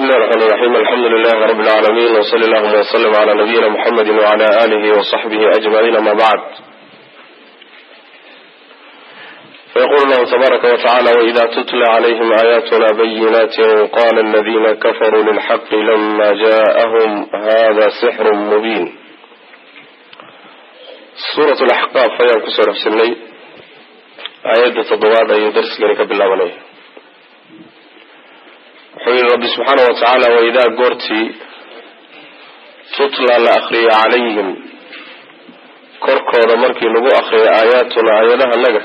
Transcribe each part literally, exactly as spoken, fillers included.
بسم الله الرحمن الرحيم الحمد لله رب العالمين وصلى الله وسلم على نبينا محمد وعلى آله وصحبه أجمعين ما بعد. فيقول الله تبارك وتعالى: وإذا تتلى عليهم آياتنا بينات قال الذين كفروا للحق لما جاءهم هذا سحر مبين. سورة الأحقاف فيها كسر في سني آيات تضواد أي درس لك بالله عليه. حين رب سبحانه وتعالى: وإذا قرتي تطلع لأخري عليهم كركو مركي لغو أخري آياتنا آياتها لك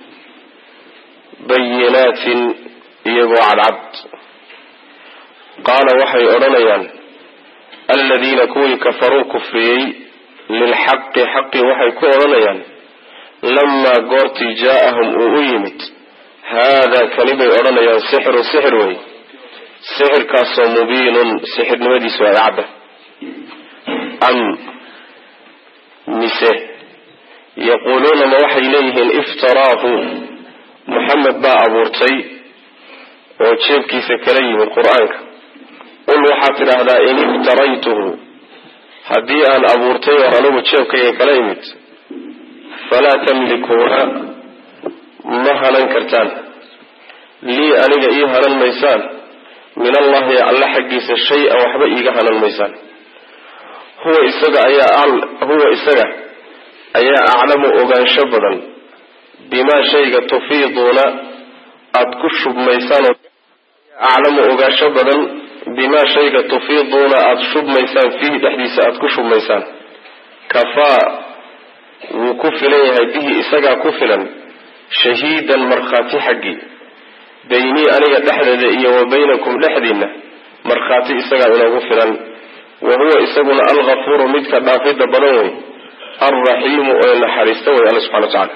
بينات يقو على العبد. قال وحي أرنيان الذين كوي كفروا كفري للحق حق وحي كو أرنيان لما قرتي جاءهم أؤيمت هذا كنبي أرنيان سحر سحر وي سحر كاسو مبين سحر نودي سوى عبه أم نسه يقولون ما وحي إليه افتراه محمد با أبورتي وشيبكي سكري من القرآن. قل وحاتر هذا إن افتريته هدي أن أبورتي وأنه شيبكي كليمت فلا تملكوها مهلا كرتان لي أنك إيها الميسان من الله الله حقيس الشيء أو حبا إيها الميسان هو إساق أيا هو إساق أيا أعلم أغان شبدا بما شيء تفيضون أتكشب ميسان أعلم أغاش بدن بما شيء تفيضون أتشب ميسان فيه تحديث أتكشب ميسان كفاء وكفلي هذه إساقا كفلا شهيدا مرخاتي حقي بيني أنا لحد وبينكم لحدنا مرخاتي إساقا إلى كفلا وهو إساقنا الغفور مدك بافد بنوي الرحيم وإن حريستوي الله سبحانه وتعالى.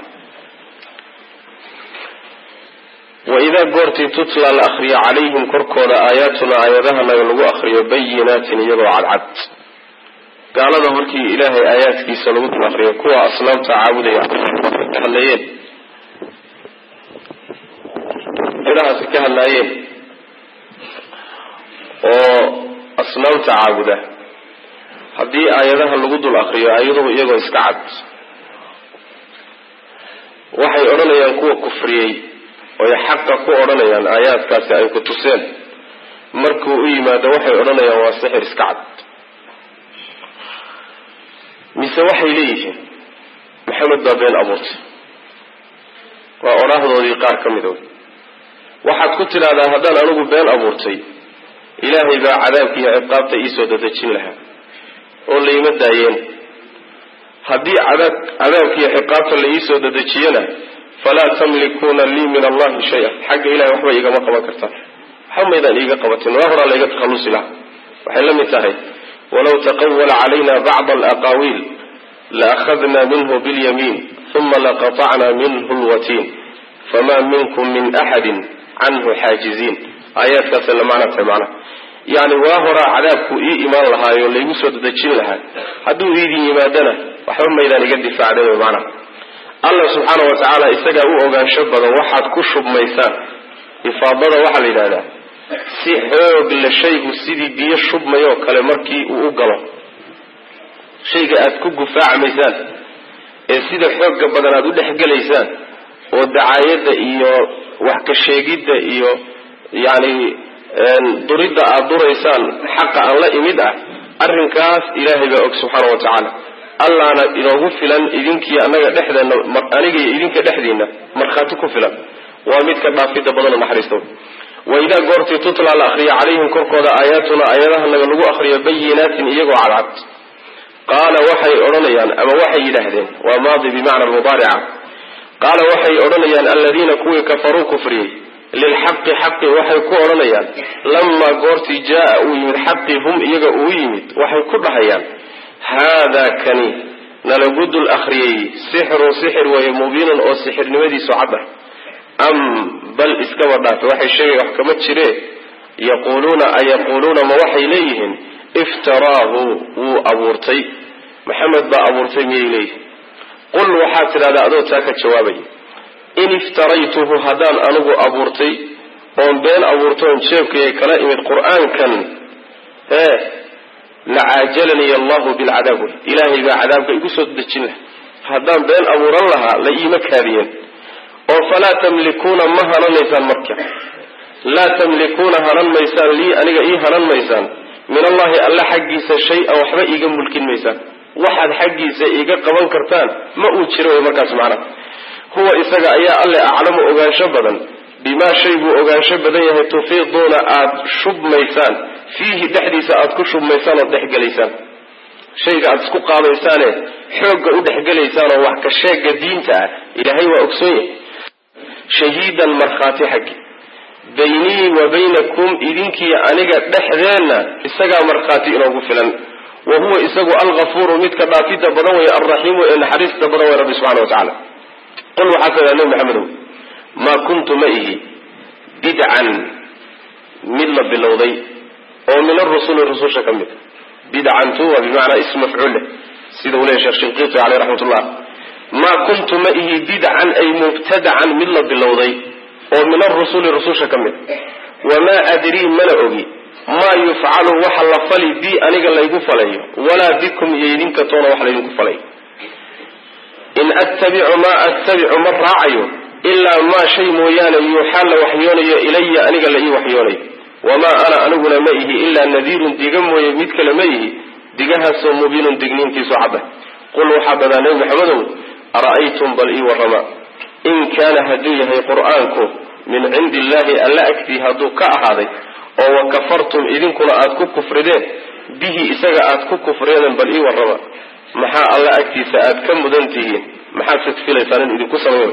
وإذا قرتي تطلع الأخري عليهم كركونا آياتنا آياتها نغلو أخري بينات يضع على العبد. قال هذا مركي إلهي آيات كي سلوك الأخري كوا أصنام تعاودية كهالليين إلها كهالليين وأصنام تعاودة هذه آياتها اللغود الأخري آياته يضع إسكعد وحي أرنا ينكوا كفريي ويحقق ku oranayaan aayaadkaasi ay ku tuseen markuu u yimaado waxay oranayaan waa sixir iska cad mise waxay leeyihiin maxamed baa been abuurtay waa oraahdoodii qaar ka mid ah waxaad ku tiraahdaa haddaan anigu been abuurtay ilaahay baa cadaabka iyo ciqaabta ii soo dadajin lahaa oo la ima daayeen haddii cadaab cadaabka iyo ciqaabta la ii soo dadajiyana فلا تملكون لي من الله شيئا حق إلهي وحبا إيقا ما قبا كرتان حميدا إيقا قبتين وأهرا لإيقا تخلص له وحلم انتهي ولو تقول علينا بعض الأقاويل لأخذنا منه باليمين ثم لقطعنا منه الوتين فما منكم من أحد عنه حاجزين آيات كثيرا معنا تمعنا يعني وأهرا عذابك إي إيمان لها يولي يسود دجين لها هدو إيدي إيمادنا وحميدا إيقا دفاع علينا معنا الله سبحانه وتعالى إساقا أو أغان شبدا وحد كشب ميسان إفاضة وحل إلى هذا سيحوق لشيء سيدي بيه شب ميو كالمركي وأقلا شيء أتكو قفاع ميسان سيدي حوق بدنا أدو لحق ليسان والدعاية إيو وحك الشيقيد إيو يعني ضريد أدور إيسان حق الله إمدع أرنكاس إلهي بأك سبحانه وتعالى الله أنا إذا غفلا إذنك أنا دحدا أنا إذنك دحدينا مرخاتك فلا وامدك بافيد بدل محرستون. وإذا قرت تطلع الأخري عليهم كركود آياتنا آياتها نغلو أخري بينات يقو على العبد. قال وحي أرنيان أما وحي دحدين وماضي بمعنى المضارعة. قال وحي أرنيان الذين كوي كفروا كفري للحق حق وحي كو أرنيان لما قرت جاءوا من حق هم يقو يمد وحي كبحيان هذا كني نلقد الأخري سحر سحر وهي مبين أو سحر نودي سعبه أم بل إسكوا ذات وحي شيء وحكمت شريه يقولون أيقولون ما وحي إليهم افتراه وأبورتي محمد با أبورتي إليه قل وحاتر هذا أدو تاكت شوابي إن افتريته هدان أنه أبورتي وان بين أبورتون شيبك كلائم القرآن كان hee lacaajalani allahu bilcadaab ilaahay baa cadaabka igu soo dejin laha haddaan been abuuran lahaa la iima kaadiyeen oo falaa tamlikuuna ma hananaysaan marka laa tamlikuuna hanan maysaan lii aniga ii hanan maysaan min allahi alla xaggiisa shay-an waxba iiga mulkin maysaan waxaad xaggiisa iiga qaban kartaan ma uu jiro way markaas macnaha huwa isaga ayaa alle aclamu ogaansho badan bimaa shay buu ogaansho badan yahay tufiiduuna aada shubmaysaan fiihi dhexdiisa aada ku shubmaysaan ood dhexgelaysaan shayga aada isku qaadaysaane xoogga u dhexgelaysaan oo wax ka sheega diinta ah ilaahay waa ogsoon yahay shahiidan markhaati xaggi baynii wa baynakum idinkii aniga dhexdeenna isagaa markhaati inoogu filan wa huwa isagu alghafuuru midka dhaafidda badan weeye alraxiimu ee naxariista badan weye rabbi subxana wa tacala qul waxaa ka nabi maxamedow maa kuntu ma ihi bidcan mid la bilowday oo min arusuli rususha ka mid bidcantu waa bimacnaa ism mafcuul leh sida uu leeyahy sheekh shinqiiti caleyh raxmatullah maa kuntu ma ihi bidcan ay mubtadacan mid la bilowday oo min arusuli rususha ka mid wamaa adrii mana ogi maa yufcalu waxa la fali bi aniga laygu falayo walaa bikum iyo idinka toona wax laydinku falayo in attabicu maa attabicu ma raacayo ilaa maa shay mooyaane yuuxaa la waxyoonayo ilaya aniga la ii waxyoonayo wamaa ana aniguna ma ihi ilaa nadiirun diga mooye mid kale ma ihi digahaasoo mubiinun digniintiisu cadda qul waxaa badaa nebi maxamedow ara'aytum bal ii warrama in kaana hadduu yahay qur'aanku min cindi illaahi alla agtii hadduu ka ahaaday oo wakafartum idinkuna aada ku kufrideen bihi isaga aada ku kufreedeen bal ii warrama maxaa alla agtiisa aada ka mudan tihiin maxaad sidfilaysaan in idinku sameeyo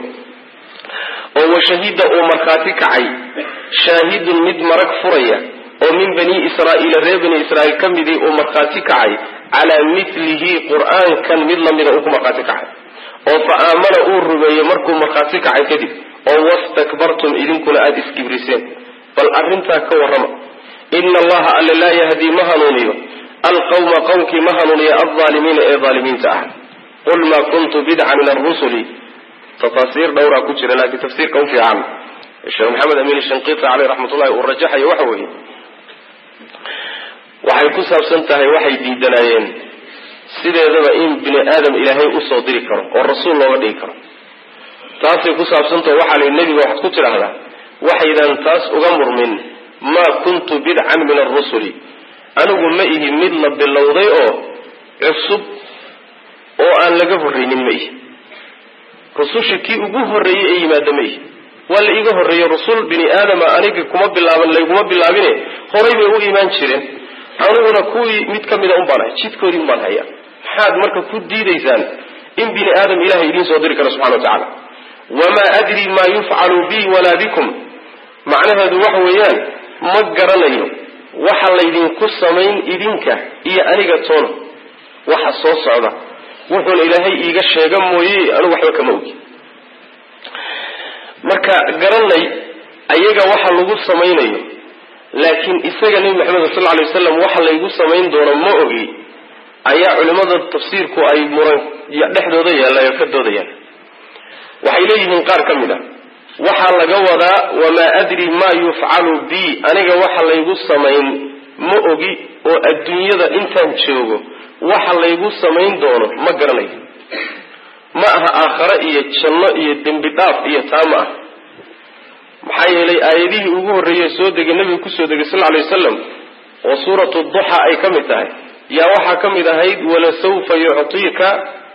oo washahiida uu markhaati kacay shaahidun mid marag furaya oo min bani israa'iila reer bani israa'iil ka midii uu markhaati kacay calaa milihi qur'aankan mid lamida uu ku markhaati kacay oo fa aamana uu rumeeyey markuu markhaati kacay kadib oo wastakbartum idinkuna aada iskibriseen bal arrintaa ka warrama ina allaha alle laa yahdii ma hanuuniyo alqawma qowmkii ma hanuuniya alaalimiina ee aalimiinta ah qul maa kuntu bidca min arusuli tafaasiir dhowraa ku jira laakiin tafsiirka u fiican sheekh maxamed amiin shanqiiti caleyh raxmatullahi uu rajaxayo waxa weeye waxay ku saabsan tahay waxay diidanaayeen sideedaba in bini aadam ilaahay usoo diri karo oo rasuul looga dhigi karo taasay ku saabsantaho waxaa layihi nebiga waxaad ku tidhaahdaa waxaydan taas uga murmin maa kuntu bidcan min arusuli anigu ma ihi mid la bilowday oo cusub oo aan laga horraynin ma ihi rususha kii ugu horreeyey ee yimaada ma ihi waa la iiga horreeyey rusul bini aadama aniga kuma bilaaban layguma bilaabine horay bay u imaan jireen aniguna kuwii mid ka mida un baan ahay jidkoodii un baan haya maxaad marka ku diidaysaan in bini aadam ilahay idiin soo diri karo subxana wa tacaala wamaa adrii maa yufcalu bi walaa bikum macnaheedu waxa weeyaan ma garanayo waxa laydinku samayn idinka iyo aniga toona waxa soo socda wuxuuna ilaahay iiga sheega mooye anigu waxba kama ogi marka garanay ayaga waxa lagu samaynayo laakiin isaga nebi maxamed sal alay wasalam waxa laygu samayn doono ma ogi ayaa culimada tafsiirku ay muran dhexdooda yaalla ka doodayaan waxay leeyihiin qaar ka mid a waxaa laga wadaa wamaa adri maa yufcalu bi aniga waxa laygu samayn ma ogi oo adduunyada intaan joogo waxa laygu samayn doono ma garanayo ma aha aakhare iyo janno iyo dembi dhaaf iyo taa ma ah maxaa yeelay aayadihii ugu horreeyey soo degay nabiga kusoo degay sal alay wasalam oo suuratu duxa ay ka mid tahay yaa waxaa ka mid ahayd walasawfa yuctiika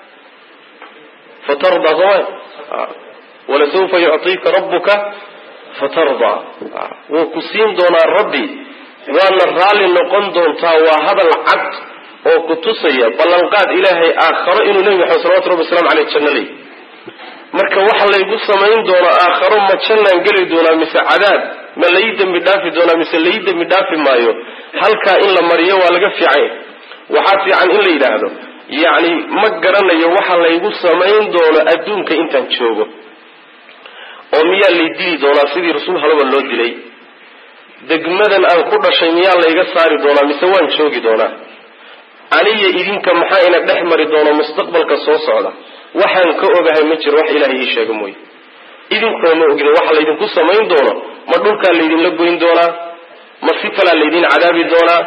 fatarda soma walasawfa yuctiika rabbuka fatarda wuu ku siin doonaa rabbi waana raalli noqon doontaa waa hadal cad oo ku tusaya ballanqaad ilaahay aakharo inuu nebi maxamed salawatu rabbi waslamu aleyh janno leey marka waxa laygu samayn doonaa aakharo ma jannaan geli doonaa mise cadaab ma lai dembi dhaafi doonaa mise lai dembi dhaafi maayo halkaa in la mariyo waa laga fiicanya waxaa fiican in la yidhaahdo yacni ma garanayo waxa laygu samayn doono adduunka intaan joogo oo miyaa lay dili doonaa sidii rasuul halaba loo dilay degmadan aan ku dhashay miyaa layga saari doonaa mise waan joogi doonaa aniya idinka maxaa ina dhex mari doono mustaqbalka soo socda waxaan ka ogahay ma jiro wax ilaahay ii sheega mooye idinkuna ma ogin waxa laydinku samayn doono ma dhulkaa laydinla goyn doonaa ma si kalaa laydin cadaabi doonaa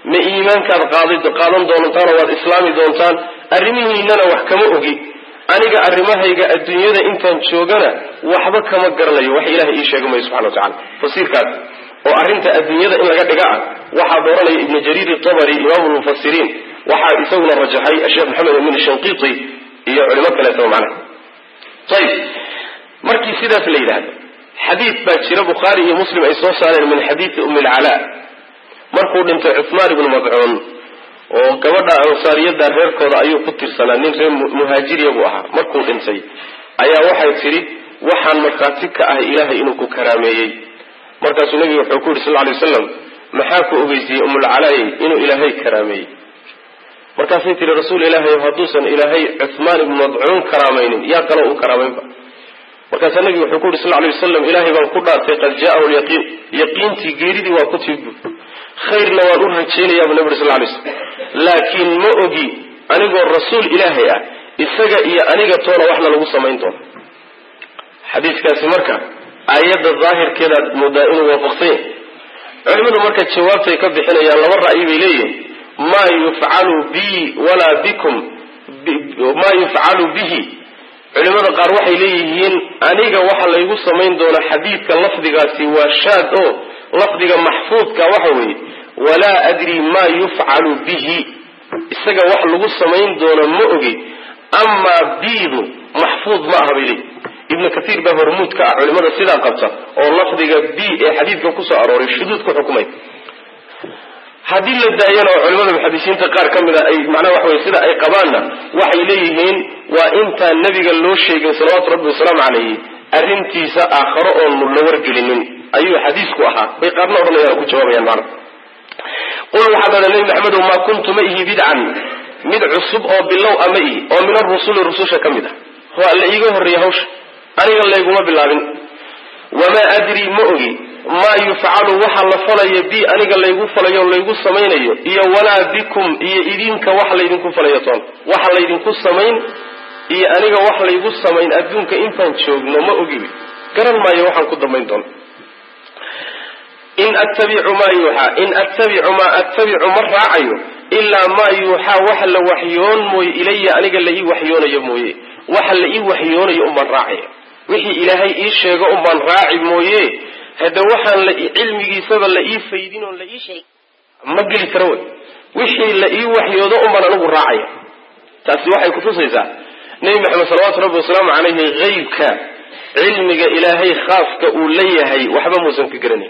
ma iimaankaad qaadid qaadan doontaan oo waad islaami doontaan arrimihiinana wax kama ogi aniga arrimahayga adduunyada intaan joogana waxba kama garanayo wax ilaahay ii sheegay may subxana watacaala tafsiirkaas oo arrinta adduunyada in laga dhiga ah waxaa dooranaya ibnu jariir at-tabari imaamu lmufassiriin waxaa isaguna rajaxay sheekh maxamed amin shanqiiti iyo culimo kaleeto macnaha ayib markii sidaas la yidhaahdo xadiid baa jira bukhaari iyo muslim ay soo saareen min xadiidi ummi alcalaa markuu dhintay cuthmaan ibnu madcuun oo gabadha ansaariyada reerkooda ayuu ku tirsanaa nin reer muhaajiriya buu ahaa markuu dhintay ayaa waxay tidhi waxaan markhaati ka ahay ilaahay inuu ku karaameeyey markaasuu nabigu wuxuu ku yidhi sal alay wasalam maxaa ku ogeysiyey umulcalaayey inuu ilaahay karaameeyey markaasay tihi rasuul ilaahay hadduusan ilaahay cuthmaan ibnu madcuun karaamaynin yaa kaloo uu karaamaynba markaasaa nabigu wuxuu ku yidhi sal alay wasalam ilaahay baan ku dhaartay qad jaa'ahu lyaqiin yaqiintii geeridii waa ku timid bu khayrna waan u rajaynayabu nabi uri sal lay slam laakiin ma ogi anigoo rasuul ilaahay ah isaga iyo aniga toona waxna lagu samayn doono xadiiskaasi marka aayadda daahirkeedaad moodaa inuu waafaqsan yahay culimadu marka jawaabtay ka bixinayaan laba ra'yi bay leeyihin maa yufcalu bi walaa bikum maa yufcalu bihi culimada qaar waxay leeyihiin aniga waxa laygu samayn doona xadiidka lafdigaasi waa shaad oo lafdiga maxfuudka waxa weeye walaa adri maa yufcalu bihi isaga wax lagu samayn doono ma ogi amaa biidu maxfuud ma aha bay leeyihin ibnu katiir baa hormuud ka ah culimada sidaa qabta oo lafdiga bi ee xadiidka kusoo arooray shuduud ku xukumay haddii la daayana oo culimada muxadisiinta qaar ka mid a ay macnaha waxa weye sida ay qabaanna waxay leeyihiin waa intaan nebiga loo sheegin salawaatu rabbi wasalaamu calayhi arrintiisa aakharo oon la wargelinin ayuu xadiisku ahaa bay qaarna odhanayaan ku jawaabayaan macna qul waxaad odhan nebi maxamedow maa kuntu ma ihi bidcan mid cusub oo bilow a ma ihi oo min arusuli rususha ka mid ah waa la iiga horreeyey hawsha aniga layguma bilaabin wamaa adri ma ogi maa yufcalu waxa la falayo bi aniga laygu falayo o laygu samaynayo iyo walaa bikum iyo idinka wax laydinku falayo toona waxa laydinku samayn iyo aniga wax laygu samayn adduunka intaan joogno ma ogibi garan maayo waxaan ku dambayn doona in attabicu maa yuuxaa in attabicu maa attabicu ma raacayo ilaa maa yuuxaa waxa la waxyoon mooye ilaya aniga la ii waxyoonayo mooye waxa la ii waxyoonayo unbaan raacaya wixii ilaahay ii sheego unbaan raaci mooye hadda waxaan la cilmigiisaba la ii faydin oon la ii sheeg ma geli karo wey wixii la ii waxyoodo unbaan anigu raacaya taasi waxay kutusaysaa nebi maxamed salawaatu rabbi wasalaamu calayhi haybka cilmiga ilaahay khaaska uu leeyahay waxba muusan ka garanayn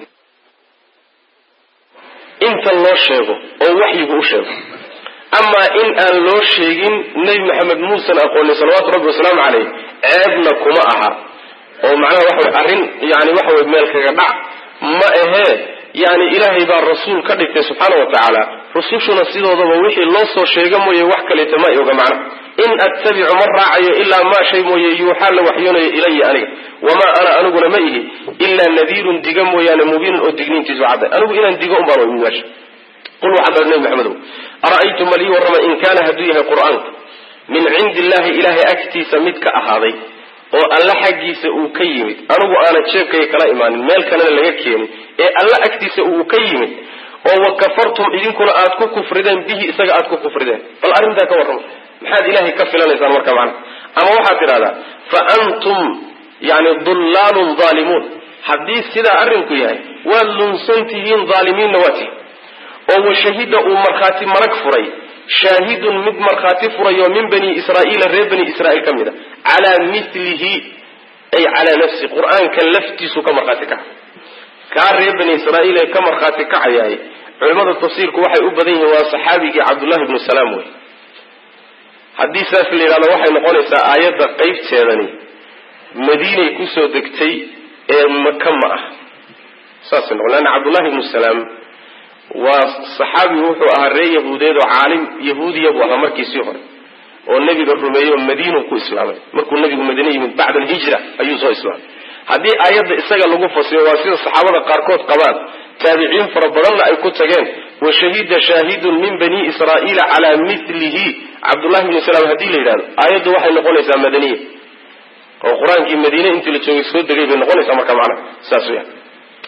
inta loo sheego oo waxyigu u sheego amaa in aan loo sheegin nebi maxamed muusan aqoonin salawaatu rabbi wasalaamu calayh ceebna kuma aha oo macnaha waxa way arrin yani waxa way meel kaga dhac ma ahee yani ilaahay baa rasuul ka dhigtay subxaana wa tacaala rusushuna sidoodaba wixii loo soo sheega mooye wax kaleeta ma oga macna in attabicu ma raacayo ilaa maa shay mooye yuuxaa la waxyoonayo ilaya aniga wamaa ana aniguna ma ihi ilaa nadiirun diga mooyaane mubiinun oo digniintiisu cadday anigu inaan digo un baan way muwaasha qul waxaad nabi maxamedow ara'aytum mal ii warrama in kaana hadduu yahay qur'aanku min cindi illahi ilaahay agtiisa mid ka ahaaday oo alla xaggiisa uu ka yimid anigu aanan jeebkayga kala imaanin meel kalena laga keenin ee alla agtiisa uu ka yimid oo wakafartum idinkuna aad ku kufrideen bihi isaga aad ku kufrideen bal arrintaa ka warrama maxaad ilaahay ka filanaysaan marka macna ama waxaad tidhahdaa fa antum yani dullaalun zaalimuun haddii sidaa arrinku yahay waad lunsan tihiin dhaalimiinna waa tihin oo washahida uu markhaati marag furay shaahidun mid markhaati furayo min bani israa'iila reer bani israa'iil ka mid a calaa milihi ay calaa nafsi qur-aanka laftiisu ka markhaati kaca kaa reer bani israa'iil ee ka markhaati kacayaay culimada tafsiirku waxay u badan yihiin waa saxaabigii cabdullahi ibnu salaam wey haddii saas la yidhahdo waxay noqonaysaa aayadda qaybteedani madiinay kusoo degtay ee maka ma ah saasay noqon leanna cabdullahi ibnu salaam waa saxaabi wuxuu ahaa reer yahuudeed oo caalim yahuudiya buu ahaa markiisii hore oo nebiga rumeeyey oo madiinu ku islaamay markuu nebigu madiine yimid bacda alhijra ayuu soo islaamay haddii aayadda isaga lagu fasiro waa sida saxaabada qaarkood qabaan taabiciin fara badanna ay ku tageen washahida shaahidun min bani israa'iila calaa milihi cabdullahi bni salaam haddii la yidhahdo aayaddu waxay noqonaysaa madaniya oo qur-aankii madiine intii la joogay soo degay bay noqonaysaa marka macnaha saas weya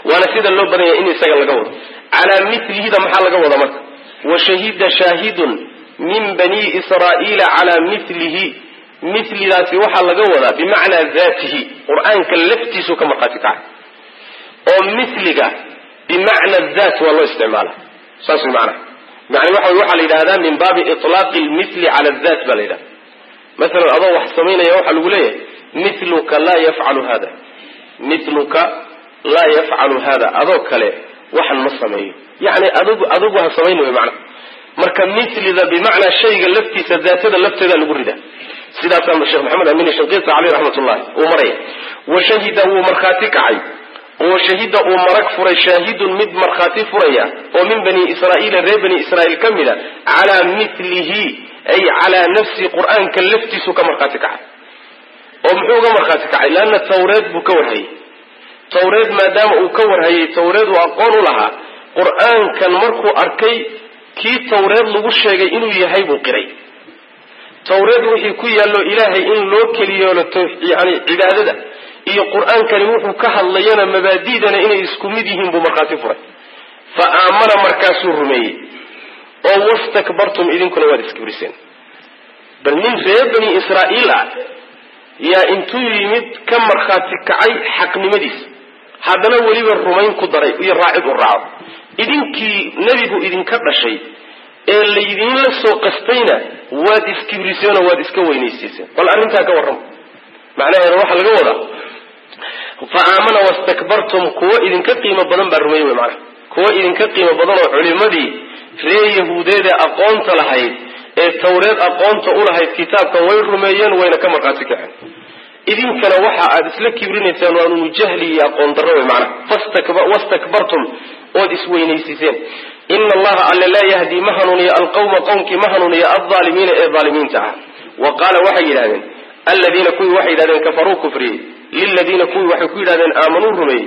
وانا سيدا اللو بدنيا إني سيقل لقوض على مثل هذا محل لقوض مرك وشهد شاهد من بني إسرائيل على مثله مثل ذات وحل لقوض بمعنى ذاته قرآن كاللفتي سوك مرقاتك ومثلك بمعنى الذات والله استعماله ساسو المعنى يعني وحل وحل إلى هذا من باب إطلاق المثل على الذات بليلة مثلا أضوح سمين يوحل وليه مثلك لا يفعل هذا مثلك لا يفعل هذا أضوك له وحن مصمين يعني أضوك أضوكها سمين بمعنى مركب مثل ذا بمعنى الشيء اللفتي سذات هذا اللفتي ذا اللي ده سيدنا سامر الشيخ محمد أمين الشنقيطي عليه رحمة الله ومريه وشهده مرخاتك عي وشهده ومرك فري شاهد مد مرخاتي فريا ومن بني إسرائيل ري بني إسرائيل كملة على مثله أي على نفس قرآن كلفتي سوك مرخاتك عي ومحوغ مرخاتك عي لأن التوراة بكور هي توراة ما دام أكور هي توراة وأقول لها قرآن كان مركو أركي كي توراة لغوش شيء إنه يهيب قري توراة وحي كي يالو إلهي إن لو كليو يعني عبادة إيه قرآن كان يوحو كهل لينا مباديدنا إنه يسكمدهم بمرخاتي فري فآمن مركاسو الرمي أو واستكبرتم إذن كنا وادس كبرسين بل من غير بني إسرائيل يا انتو يمد كم مرخاتي كعي حق نمديس هذا نولي الرمين كدري يراعب الرعب إذن كي نبيقو إذن كبر شيء اللي إذن لسو قستينا وادس كبرسين وادس كوينيسيسين قال أرنتها كورم معناها يروح الجودة فآمن واستكبرتم كوا إذن كقيمة بدن بالرمي ومعنى كوا إذن كقيمة بدن علمدي في يهودية أقونت لهاي التوراة أقونت أولها الكتاب كوين رميان وين كم رقاتك يعني إذن كان وحى أدسلك كبرين ثانوان جهلي أقونت الرمي معنا فاستكبر واستكبرتم ودس وينيسيسين إن الله ألا لا يهدي مهنني القوم قومك مهنني الظالمين الظالمين تعالى وقال وحي لهم الذين كوي وحي لهم كفروا كفري للذين كوي وحي كوي لهم آمنوا رمي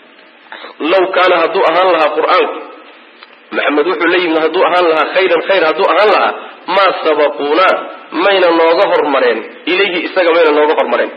لو كان هدوء أهان لها قرآن محمد وحي لي من هدوء أهان لها خيرا خير هدوء أهان لها ما سبقونا مين النوغفر مرين إليه إستقى مين النوغفر مرين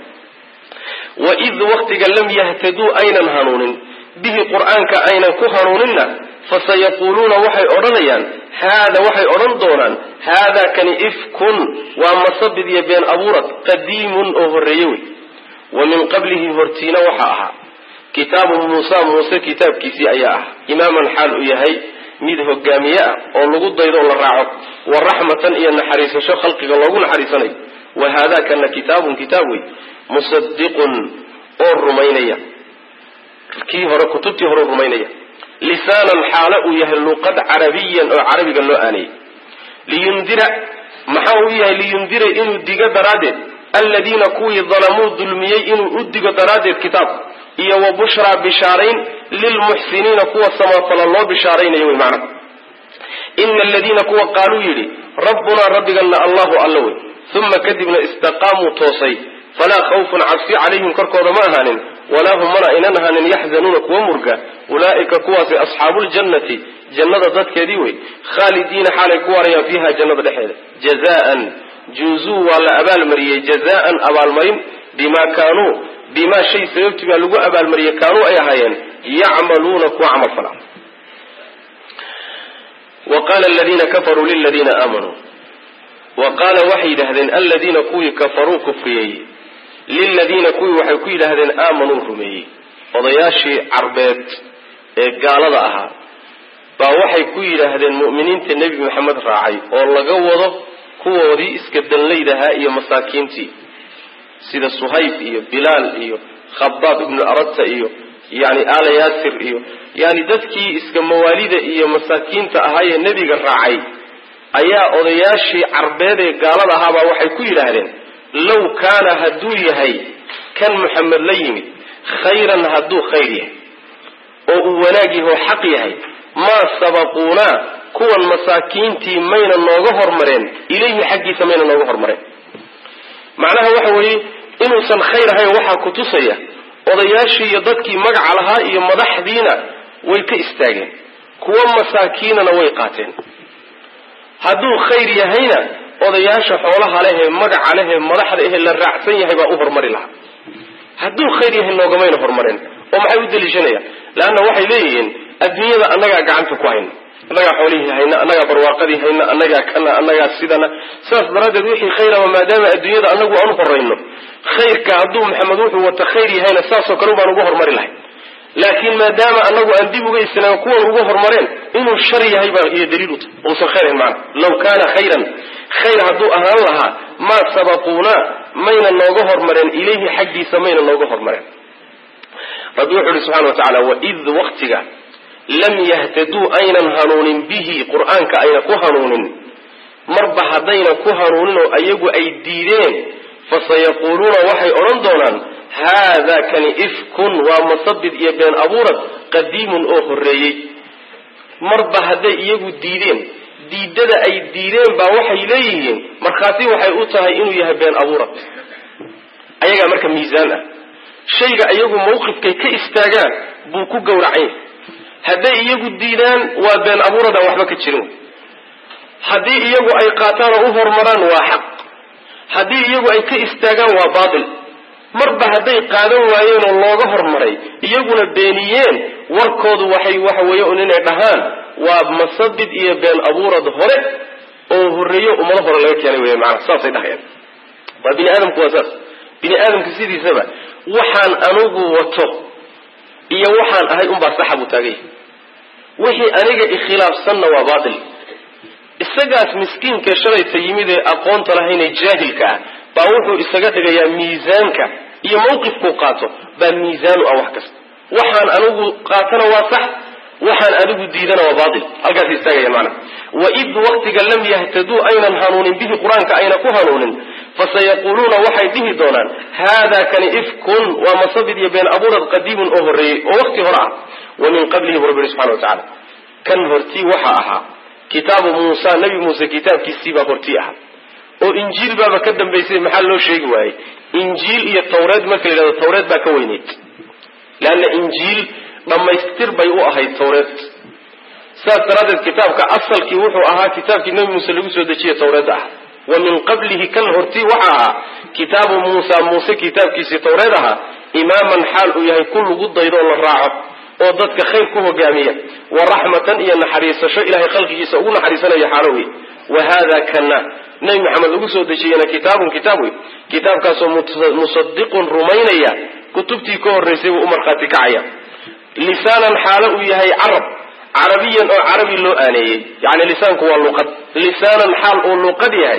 وإذ وقت لم يهتدوا أين هنون به قرآن كأين كهنوننا فسيقولون وحي أرنيا هذا وحي أرندونا هذا كان إفك ومصبد يبين أبورت قديم أهريوي ومن قبله هرتين وحاها كتاب موسى موسى كتاب كيسي أياه إماما حال إيهي ميده الجامية ولقد ضيضوا للرعب والرحمة إيا النحريس شو خلقك الله نحريسني وهذا كان كتاب كتابي مصدق الرمينية كي هرى كتبتي هرى الرمينية لسانا حالة يهلو قد عربيا أو عربي قال له آني لينذر محاوية لينذر إنو الدقاء درادت الذين كوي ظلموا ظلميي إنو الدقاء درادت كتاب إيا وبشرى بشارين للمحسنين كوى السماء الله بشارين يوي معنا إن الذين كوى قالوا يلي ربنا رب قالنا الله ألوي ثم كذبنا استقاموا توصي فلا خوف عصي عليهم كركوض ماهان ولا هم من إننها يحزنون كوى مرقى أولئك كوى في أصحاب الجنة جنة ذات كذيوي خالدين حال كواريا فيها جنة دحيل جزاء جوزوا ولا أبال مريا جزاء أبال مريم بما كانوا بما شيء سيبتبع لقوا أبال مريا كانوا أي هايين يعملون كوى عمل فلا وقال الذين كفروا للذين آمنوا وقال وحيد هذين الذين كوي كفروا كفريي للذين كوي وحي كوي لهذين آمنوا رمي وضياشي عربات قال ذاها فوحي كوي لهذين مؤمنين النبي محمد راعي والله قوضه كوى وذي اسكدن ليدها إيا مساكينتي سيدة صهيب إيا بلال إيا خباب ابن أردت إيا يعني آل ياسر إيا يعني دذكي اسك مواليد إيا مساكينتا أهاي النبي راعي أيا أضياشي عربات قال ذاها وحي كوي لهذين لو كان هدو يهي كان محمد ليمي خيرا هدو خيريه ووناجي هو حق يهي ما سبقونا كوا المساكين تي مين النوغهر مرين إليه حقي سمين النوغهر مرين معناها وحوي إنو سن خير هاي وحا كتوسية وضياشي يضدكي مقع لها إيا مدح دينا ويك استاغين كوا مساكين نويقاتين هدو خير يهينا odayaasha xoolaha leh magac leh madaxda ee la raacsan yahay baa u hormari lahaa haduu khayr yahay noogamayna hormareen oo maxay u dilishanaya laana waxay leeyihiin adduunyada annagaa gacanta ku hayna annagaa xoolihii hayna annagaa barwaaqadii hayna annagaa kana annagaa sidana saas daraaddeed wixii khayraba maadaama adduunyada annagu aan u horrayno khayrka hadduu maxamed wuxuu wata khayr yahayna saasoo kale baan ugu hormari lahay laakiin maadaama annagu aan dib uga islaam kuwan ugu hormareen inuu shar yahay baa iyo daliil u tahay uusan khayrayn macna law kaana khayran khayr hadduu ahaan lahaa maa sabaquuna mayna nooga hormareen ilayhi xaggiisa mayna nooga hormareen rabbi wuxu uhi subxana wa tacaala waid waktiga lam yahtaduu aynan hanuunin bihi qur'aanka ayna ku hanuunin marba haddayna ku hanuunin oo ayagu ay diideen fasayaquuluuna waxay odhan doonaan haada kani ifkun waa masabid iyo been abuurad qadiimun oo horreeyey marba hadday iyagu diideen diidada ay diideen baa waxay leeyihiin markhaati waxay u tahay inuu yahay been abuurad ayagaa marka miisaan ah shayga iyagu mawqifkay ka istaagaan buu ku gowracay hadday iyagu diidaan waa been abuurad aan waxba ka jirin haddii iyagu ay qaataan oo u hormaraan waa xaq haddii iyagu ay ka istaagaan waa baatil marba hadday qaadan waayeen oo looga hormaray iyaguna beeniyeen warkoodu waxay waxa weeye un inay dhahaan waa masabid iyo been abuurad hore oo horreeyo ummado hore laga keenay wey macana saasay dhahayaan waa bini aadamku waa saas bini aadamka sidiisaba waxaan anugu wato iyo waxaan ahay unbaa saxa buu taagay wixii aniga ikhilaafsanna waa baatil isagaas miskiinka shalayta yimid ee aqoonta lahaynee jaahilka ah baa wuxuu isaga dhigayaa miisaanka iyo mawqifkuu qaato baa miisaanu ah wax kasta waxaan anigu qaatana waa sax waxaan anigu diidana waa baatil halkaas istaagaya macnaha waid waqtiga lam yahtaduu aynan hanuunin bihi qur-aanka ayna ku hanuunin fasayaquuluuna waxay dhihi doonaan haadaa kani ifkun waa masabid iyo been abuurad qadiimun oo horreeyey oo waqti hore ah wa min qablihi bu rabbi yihi subxana wa tacaala kan hortii waxa ahaa kitaabu muusa nebi muuse kitaabkiisii baa hortii ahaa oo injiil baaba ka dambaysay maxaa loo sheegi waayey injiil iyo tawreed marka la yidhahdo tawreed baa ka weyneyd leanna injiil dhammaystir bay u ahayd tawreed saas daraaddeed kitaabka asalkii wuxuu ahaa kitaabkii nebi muuse lagu soo dejiye tawreedda ah wa min qablihi kan hortii waxa ahaa kitaabu muusa muuse kitaabkiisii tawreed ahaa imaaman xaal uu yahay ku lagu daydo oo la raaco oo dadka khayr ku hogaamiya wa raxmatan iyo naxariisasho ilahay khalqigiisa ugu naxariisanaya xaalo wey wa hada kana nebi maxamed lagu soo dejiyena kitaabun kitaab wey kitaabkaasoo musadiqun rumaynaya kutubtii ka horraysay buu u markhaati kacaya lisaanan xaalo uu yahay carab carabiyan oo carabi loo aaneeyey yani lisaanku waa luqad lisaanan xaal uu luqad yahay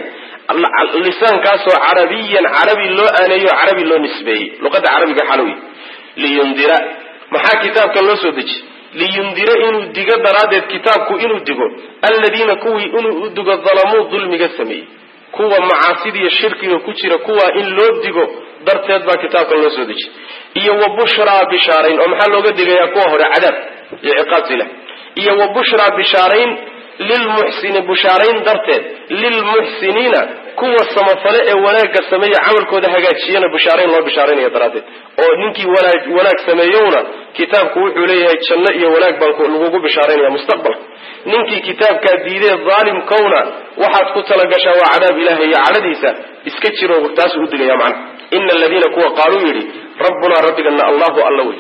lisaankaasoo carabiyan carabi loo aaneeyo o carabi loo nisbeeyey luqadda carabiga xaalo wey liyundira maxaa kitaabkan loo soo deji liyundira inuu digo daraaddeed kitaabku inuu digo alladiina kuwii inuu u digo dalamuu dulmiga sameeyey kuwa macaasidiiyo shirkiga ku jira kuwaa in loo digo darteed baa kitaabkan loo soo deji iyo wa bushraa bishaarayn oo maxaa looga digayaa kuwa hore cadaab iyo ciqaabta ilah iyo wa bushraa bishaarayn lilmuxsini bushaarayn darteed lilmuxsiniina kuwa samafale ee wanaagga sameeya camalkooda hagaajiyana bushaarayn loo bishaaraynaya daraaddeed oo ninkii wanaag wanaag sameeyowna kitaabku wuxuu leeyahay janno iyo wanaag baan lagugu bishaaraynaya mustaqbalka ninkii kitaabkaa diidee daalimkowna waxaad ku talagashaa waa cadaab ilahay iyo cadhadiisa iska jiro taasuu u digaya macnaha ina aladiina kuwa qaaluu yidhi rabbunaa rabbigana allahu alla wey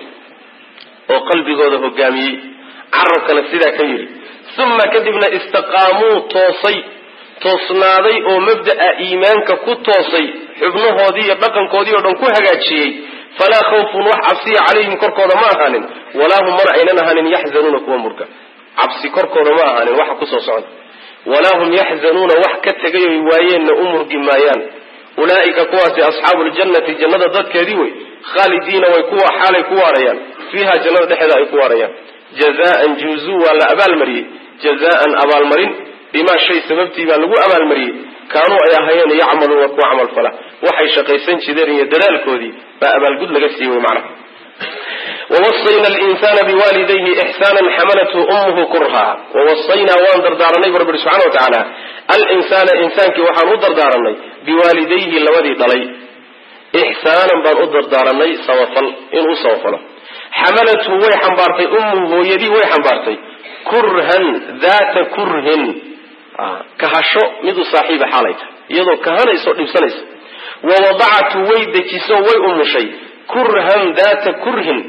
oo qalbigooda hogaamiyey carabkana sidaa ka yidhi uma kadibna istaqaamuu toosay toosnaaday oo mabda'a iimaanka ku toosay xubnahoodii iyo dhaqankoodii oo dhan ku hagaajiyey falaa khawfun wax cabsiya calayhim korkooda ma ahaanin walaa hum mana aynan ahaanin yaxzanuuna kuwa murga cabsi korkooda ma ahaanin waxa kusoo socda walaa hum yaxzanuuna wax ka tegay oy waayeenna u murgi maayaan ulaa'ika kuwaasi asxaabu ljannati jannada dadkeedii wey khaalidiina way kuwa xaalay ku waarayaan fiiha jannada dhexeeda ay ku waarayaan jazaan juuzuu waa la abaalmariyey jazaan abaalmarin bimaa shay sababtii baa lagu abaalmariyey kaanuu ay ahayeen yacmaluuna kuwa camal fala waxay shaqaysan jireen iyo dadaalkoodii baa abaalgud laga siiyey wey macnaha wawasayna alinsana biwaalidayhi ixsaanan xamalathu ummuhu kurhaa wawasaynaa waan dardaaranay bu rabbi subxana wa tacaala alinsana insaankii waxaan u dardaaranay biwaalidayhi labadii dhalay ixsaanan baan u dardaaranay samafal inuu samafalo xamalathu way xambaartay ummuhu hooyadii way xambaartay kurhan daata kurhin kahasho mid u saaxiiba xaalay tahay iyadoo kahanayso o dhibsanaysa wawadacatu way dejiso way umushay kurhan daata kurhin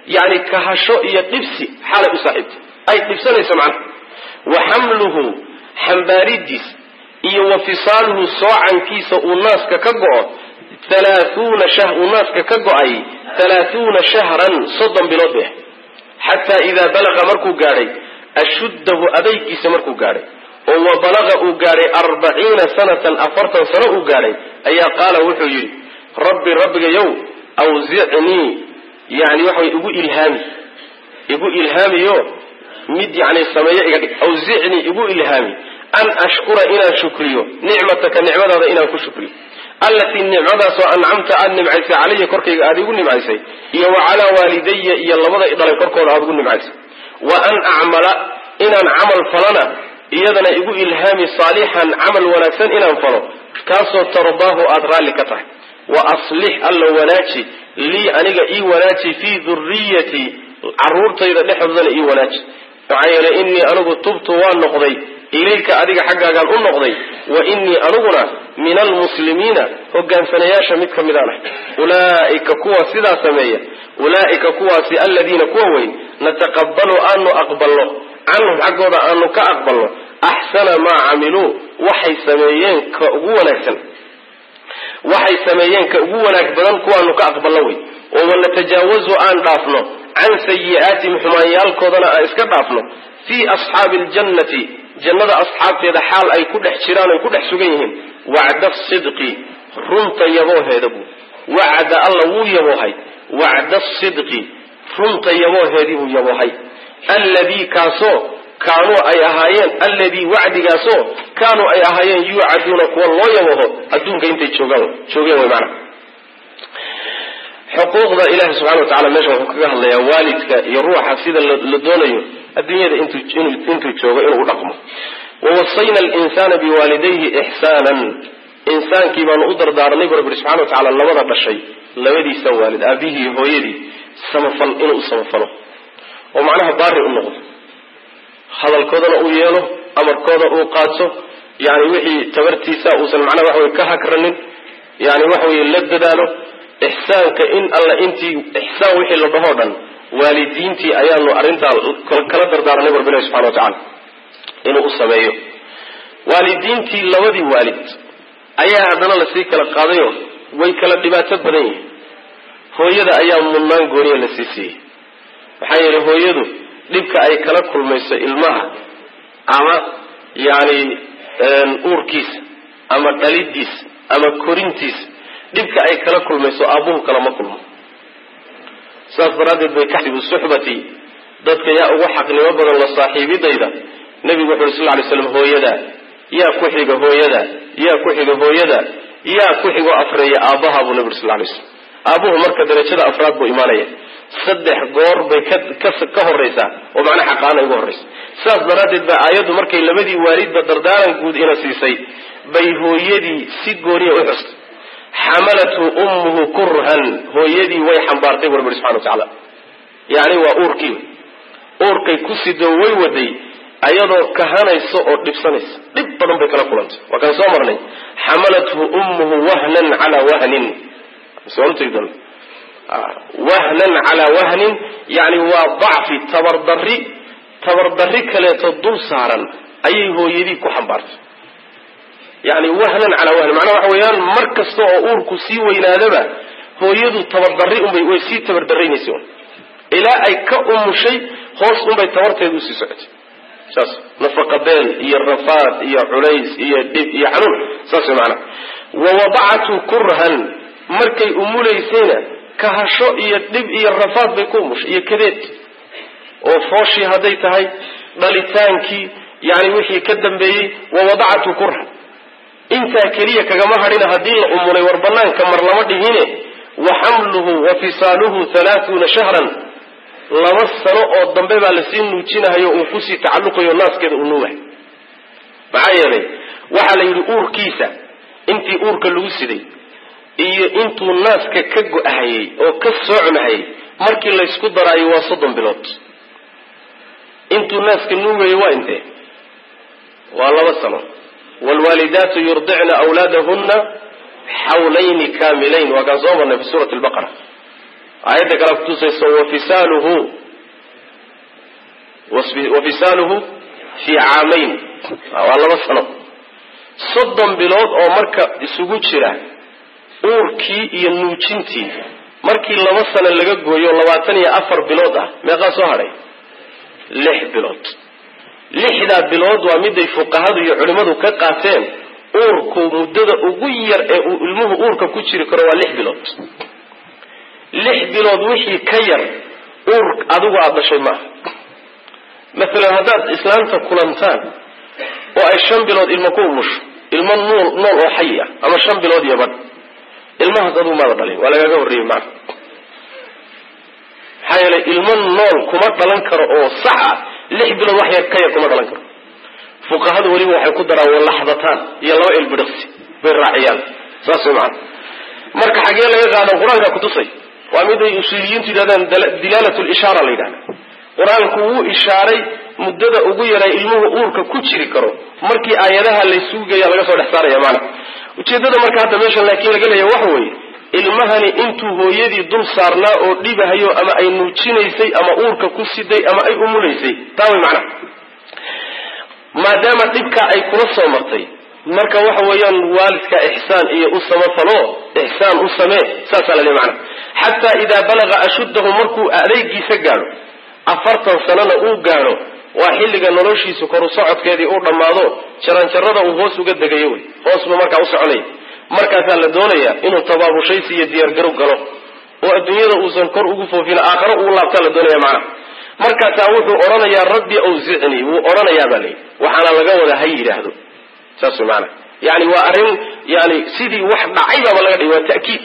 يعني كهشو يدبسي حالة أصاحبت أي دبسنا يسمعنا وحمله حنبارديس إيه وفصاله صاعا كيس الناس ككجو ثلاثون شهر الناس ككجو أي ثلاثون شهرا صدا بلده حتى إذا بلغ مركو جاري أشده أبيك سمركو جاري هو بلغ جاري أربعين سنة أفرتا سنة جاري أي قال وحجري ربي ربي يوم أوزعني يعني وحي يقول إلهامي يقول إلهامي يوم مد يعني السماء أوزعني يقول إلهامي أن أشكر إلى شكريو نعمتك نعمة هذا إلى كشكري التي النعمة سواء أنعمت أن نمعيسي علي كركي هذا يقول نمعيسي إيا وعلى والدي إيا اللمضة إضالي كركي هذا يقول نمعيسي وأن أعمل إن عمل فلنا إيادنا يقول إلهامي صالحا عمل ونكسن إن أنفره كاسو ترضاه أدرى لكته وأصلح الله وناتي لي أنيق إي وناتي في ذريتي عرورتي إذا لحظنا إي وناتي فعيل إني أنه تبت والنقضي إليك أديك حقا قال النقضي وإني أنغنا من المسلمين وقان سنياشا متك مدانا أولئك كوا سيدا سمية أولئك كوا سي الذين كووي نتقبل أن أقبله عنهم حقا أنه كأقبله أحسن ما عملوا وحي سميين كأقونا كسن وحي سميين كأقونا كبدان كوا أنه كأقبلوي ومن نتجاوز أن دافنه عن سيئات محمانيال كودنا اسكا دافنه في أصحاب الجنة جنة أصحاب تيدا حال أي كل احتران أي كل احسوجيهم وعد الصدق رنت يبوه هذبو وعد الله ويبوهي وعد الصدق رنت يبوه هذبو يبوهي الذي كاسو كانوا أي أهايين الذي وعد كاسو كانوا أي أهايين يوعدونك والله يبوه أدونك انت تشوغان تشوغان ومعنى حقوق ذا إله سبحانه وتعالى ماشي وحقوقها الله يا والدك يروح سيدا للدونيو الدنيا انتو انتو تشوغا انو رقمه ووصينا الإنسان بوالديه إحسانا إنسان كيما نقدر دارني برب سبحانه وتعالى لوضع بالشيء لودي سوالد أبيه هو يدي سمفل إنو سمفله ومعناها بارئ النغض هذا الكودة أوياله أمر كودة أوقاته يعني وحي تبرتيسا وصل معنا وحوي كهكرنين يعني وحوي لدداله إحسانك إن الله أنتي إحسان وحي لبهودا والدينتي أيانو أرنتا كلا دردار نبر بنا سبحانه وتعالى إنه أصميه والدينتي لودي والد أيها أدنا لسيك لقاضيه ويكلا دباتت بنيه هو يدا أيام منان قوريا لسيسي وحيالي هو يدو لبك أي كلا كل ميسا إلمها أما يعني أوركيس أما داليديس أما كورينتيس dhibka ay kala kulmayso aabuhu kala ma kulmo saas daradeed bay kaxdibu suxbati dadka yaa ugu xaqnimo badan la saaxiibidayda nabigu wuxuu sallallahu alayhi wasallam hooyada yaa ku xiga hooyada yaa ku xiga hooyada yaa ku xigo afreeya aabaha buu nabigu sallallahu alayhi wasallam aabuhu marka darajada afraad buu iimaanaya saddex goor bay ka ka horeysa oo macna xaqaana ugu horeysa saas daradeed ba aayadu markay labadii waalidba dardaaran guud ina siisay bay hooyadii si gooriya u xustay حملته أمه كرها هو يدي ويحن بارتي ورب سبحانه وتعالى يعني وأوركي أوركي كسد ويودي أيضا كهانا يسوء لبسانيس لبنا بكلا قلنت وكان صامرني حملته أمه وهنا على وهن سؤالت يقول آه. وهنا على وهن يعني وضعف تبردري تبردري كلا تدل سارا أي هو يدي كحن بارتي يعني وهنا على وهن معناه وحويان مركز صوع أوركو سيوة إلى ذبا هو يدو تبردري أمي ويسي تبردرين يسيون إلى أي كأم شيء خاص أمي تبرت يدو سيسعت ساس نفق بين إيا الرفات إيا عليس إيا الدب إيا حنون ساس معنا ووضعته كرها مركي أمولي سينا كهشو إيا الدب إيا الرفات بيكومش إيا كذيت وفاشي هديتهاي دالتانكي يعني وحي كدن بيه ووضعته كرها انت كليه كما هرينا هدين امري وربنان كمر لما دهينه وحمله وفصاله ثلاثون شهرا لما سنه او دنبه با لسين نوجينايو او كسي تعلقيو ناس كده انوه معايا waxa la yiri uurkiisa intii uurka lagu siday iyo intuu naaska ka go'ayay oo ka soocnayay markii la isku daraayo waa soddon bilood intuu naaska nuugay waa intee waa laba sano والوالدات يرضعن أولادهن حولين كاملين وكان صوبنا في سورة البقرة aayadda kale kutusayso wafisaaluhu wafisaaluhu fi caamayn waa laba sano soddon bilood oo marka isugu jira uurkii iyo nuujintii markii laba sano laga gooyo labaatan iyo afar bilood ah meeqaa soo hadhay lix bilood lixdaa bilood waa miday fuqahadu iyo culimmadu ka qaateen uurku muddada ugu yar ee uu ilmuhu uurka ku jiri karo waa lix bilood lix bilood wixii ka yar uur adigu aad dhashay maaha maalan haddaad islaanta kulantaan oo ay shan bilood ilmo ku umusho ilmo nool nool oo xay ah ama shan bilood iyo badh ilmahaas adigu maada dhalin waa lagaga horreeyey maana maxaa yeelay ilmo nool kuma dhalan karo oo sax ah lix bilood wax yar ka yar kuma dhalan karo fuqahadu weliba waxay ku daraan walaxdataan iyo laba ilbidhiqsi bay raaciyaan saas way macana marka xagee laga qaadan qur-aanka kutusay waa miday usuuliyiintu yidhahdaan dilaalatu lishaara la yidhahda qur-aanku wuu ishaaray muddada ugu yaray ilmuhu uurka ku jiri karo markii aayadaha laysugu geeya laga soo dhex saaraya maana ujeedada marka hadda meeshan laakiin laga leeya waxa weeye ilmahani intuu hooyadii dul saarnaa oo dhibahayo ama ay nuujinaysay ama uurka ku siday ama ay umulaysay taa way macnaha maadaama dhibka ay kula soo martay marka waxa weeyaan waalidka ixsaan iyo u samafalo ixsaan u samee saasaa la leeya macnaha xataa idaa balaga ashuddahu markuu adeegiisa gaadho afartan sanana uu gaadho waa xilliga noloshiisu koru socodkeedii uu dhammaado jaranjarada uu hoos uga degayo wey hoosba markaa u soconaya markaasaa la doonayaa inuu tabaabushaysi iyo diyaargarow galo oo adduunyada uusan kor ugu foofin aakharo ugu laabtaa la doonaya macnaha markaasaa wuxuu odhanayaa rabbi awzicnii wuu odhanayaa baa layidhi waxaana laga wada ha yidhaahdo saas way maanaa yani waa arrin yani sidii wax dhacay baaba laga dhigay waa ta'kiid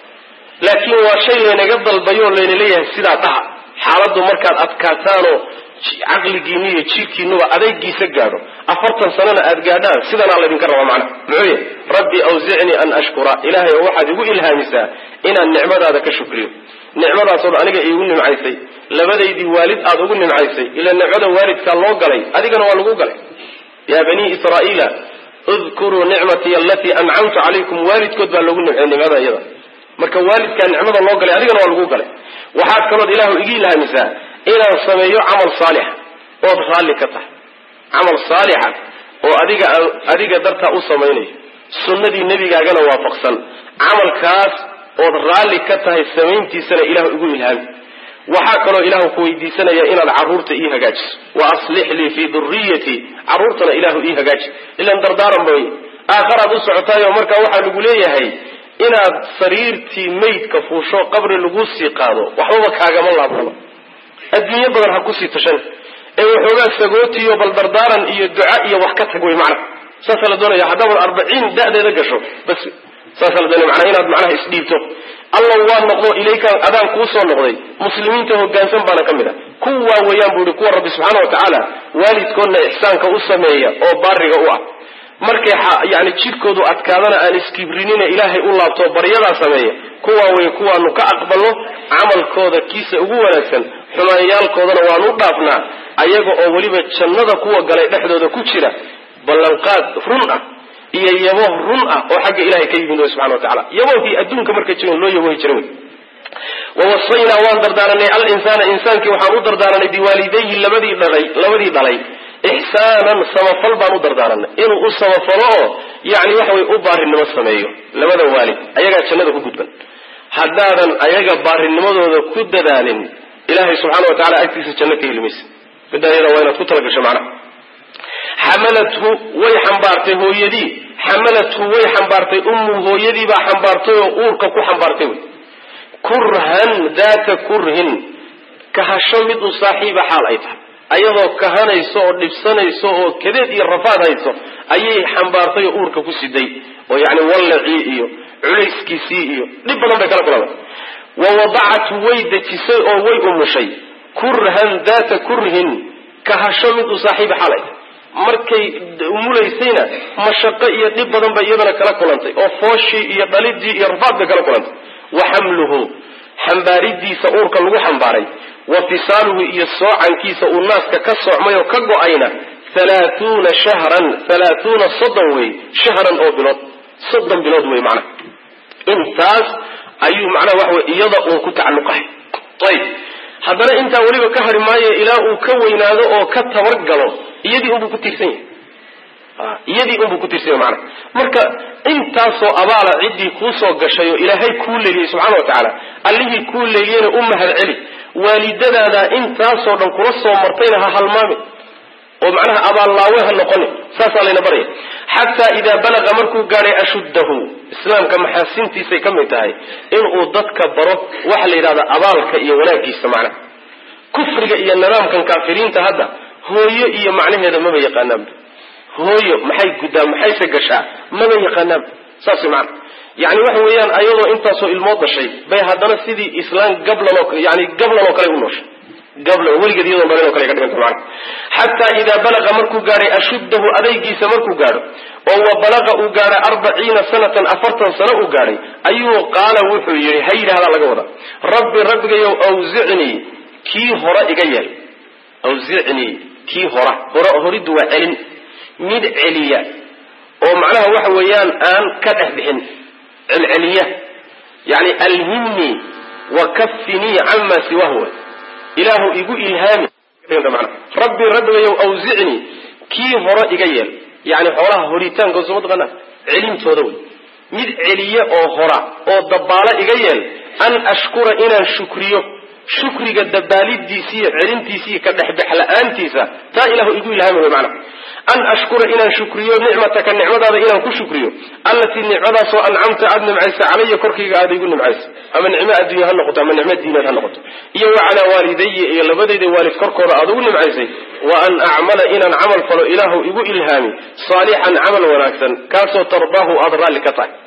laakiin waa shay laynaga dalbayo layna leeyahay sidaa dhaha xaaladdu markaad adkaataanoo caqligiinu iyo jirkiinuba adaygiisa gaadho afartan sanana aad gaadhaan sidanaa laydinka rabaa macnaha muxuu yahy rabbi awzicnii an ashkura ilaahay oo waxaad igu ilhaamisaa inaan nicmadaada ka shukriyo nicmadaasoo aniga iigu nimcaysay labadaydii waalid aada ugu nimcaysay ila nicmada waalidkaa loo galay adigana waa lagu galay yaa banii israa'iila udkuruu nicmatii alatii ancamtu calaykum waalidkood baa loogu nimcay nicmada iyada marka waalidkaa nicmada loo galay adigana waa lagu galay waxaad kalood ilaahu igi ilhaamisaa inaan sameeyo camal saalixa ood raalli ka tahay camal saalixa oo adiga adiga dartaa u samaynayo sunnadii nebigaagana waafaqsan camalkaas ood raalli ka tahay samayntiisana ilaahu igu ilhaami waxaa kaloo ilaahu ku weydiisanaya inaad carruurta ii hagaajiso wa aslix lii fii durriyatii carruurtana ilaahu ii hagaaji ilan dardaaran bay aakharaad u socotaayo markaa waxaa lagu leeyahay inaad sariirtii maydka fuusho qabri lagu sii qaado waxbaba kaagama laabnaba adduunyo badan ha kusii tashan ee waxoogaa sagootiyo bal dardaaran iyo duca iyo wax ka tag wey macna saasaa la doonaya haddabaad arbaciin da'deeda gasho bas saasaa la doonaya macnaa inaad macnaha isdhiibto allah waa noqdo ilayka adaan kuu soo noqday muslimiinta hoggaansan baana ka mid a kuwaa weeyaan buu yihi kuwa rabbi subxaana wa tacaala waalidkoodna ixsaanka u sameeya oo baariga u ah markay yani jidhkoodu adkaadana aan iskibrinina ilaahay u laabto baryadaa sameeya kuwaa wey kuwaanu ka aqbalno camalkooda kiisa ugu wanaagsan xumaanyaalkoodana waanu dhaafnaa ayaga oo weliba jannada kuwa galay dhexdooda ku jira ballanqaad run ah iyo yabo run ah oo xagga ilahay ka yimid wey subxana wa tacala yabohii adduunka markay jiran loo yabohi jira wey wawasaynaa waan dardaaranay alinsaana insaankii waxaan u dardaaranay biwaalidayhi labadii dhalay labadii dhalay ixsaanan samafal baan u dardaaranay inuu u samafalo oo yani waxa way u baarinimo sameeyo labada waalid ayagaa jannada ku gudban haddaadan ayaga baarinimadooda ku dadaalin ilaahay subxaana wa tacala agtiisa janno ka heli maysa middaa iyada waa inaad ku talagasho macnaha xamalathu way xambaartay hooyadii xamalathu way xambaartay ummu hooyadii baa xambaartay oo uurka ku xambaartay wey kurhan daata kurhin kahasho mid u saaxiiba xaal ay tahay ayadoo kahanayso oo dhibsanayso oo kadeed iyo rafaad hayso ayay xambaartay oo uurka ku siday oo yani wallacii iyo culayskiisii iyo dhib badan bay kala kulamay wa wadacatu way dejisay oo way umushay kurhan daata kurhin kahasho mid u saaxiiba xaal ay tahay markay umulaysayna mashaqo iyo dhib badan bay iyadana kala kulantay oo fooshii iyo dhalidii iyo rafaad bay kala kulantay wa xamluhu xambaaridiisa uurka lagu xambaaray wa fisaaluhu iyo soocankiisa uu naaska ka soocmay oo ka go-ayna halaathuuna shahran halaathuuna soddon wey shahran oo bilood soddon bilood wey macnaha intaas ayuu macnaha waxa wey iyada uun ku tacalluqahay. ayib haddana intaa weliba ka hari maayo ilaa uu ka weynaado oo ka tabargalo iyadii unbuu ku tiirsan yahay iyadii unbuu ku tiirsan yahay macnaha marka intaasoo abaala ciddii kuusoo gashay oo ilaahay kuu leeliyey subxaana watacaala allihii kuu leeliyeyna u mahad celi waalidadaada intaasoo dhan kula soo martayna ha halmaami oo macnaha abaallaawe ha noqoni saasaa layna baraya xataa idaa balaqa markuu gaadhay ashuddahu islaamka maxaasintiisay ka mid tahay inuu dadka baro waxa la yidhahda abaalka iyo wanaagiisa macnaha kufriga iyo nidaamkan kaafiriinta hadda hooyo iyo macnaheeda maba yaqaanaanba hooyo maxay guddaa maxayse gashaa maba yaqaanaanba saas macna yani waxa weeyaan ayadoo intaasoo ilmood dhashay bay haddana sidii islaan gablan oo yani gablan oo kale u nooshay gablan weligeed iyadoo dhalin oo kale ka dhiganta macna xataa idaa balaqa markuu gaadhay ashuddahu adaygiisa markuu gaadho oo wa balaqa uu gaadhay arbaciina sanatan afartan sano uu gaadhay ayuu qaala wuxuu yihi ha yidhahdaa laga wada rabbi rabbigayow awzicnii kii hore iga yeel awzicnii kii hora hore horiddu waa celin mid celiya oo macnaha waxa weeyaan aan ka dhex bixin celceliya yani alhimnii wa kafinii cama siwahwa ilaahu igu ilhaami rabbi rabbigayow awzicnii kii hore iga yeel yani xoolaha horitaankooda soo mataqaanaa celintooda wey mid celiya oo hora oo dabaala iga yeel an ashkura inaan shukriyo shukriga dabaalidiisiiyo celintiisiiyo ka dhexbex la-aantiisa taa ilahu igu ilhaami wey macna an ashkura inaan shukriyo nicmataka nicmadaada inaan ku shukriyo allatii nicmadaasoo ancamta aada nimcaysa calaya korkayga aada igu nimcaysa ama nicmo adduunya ha noqoto ama nicmo diineed ha noqoto iyo wa calaa waalidaya iyo labadayda waalid korkooda aada ugu nimcaysay wa an acmala inaan camal falo ilaahu igu ilhaami saalixan camal wanaagsan kaasoo tardaahu aada raalli ka tahay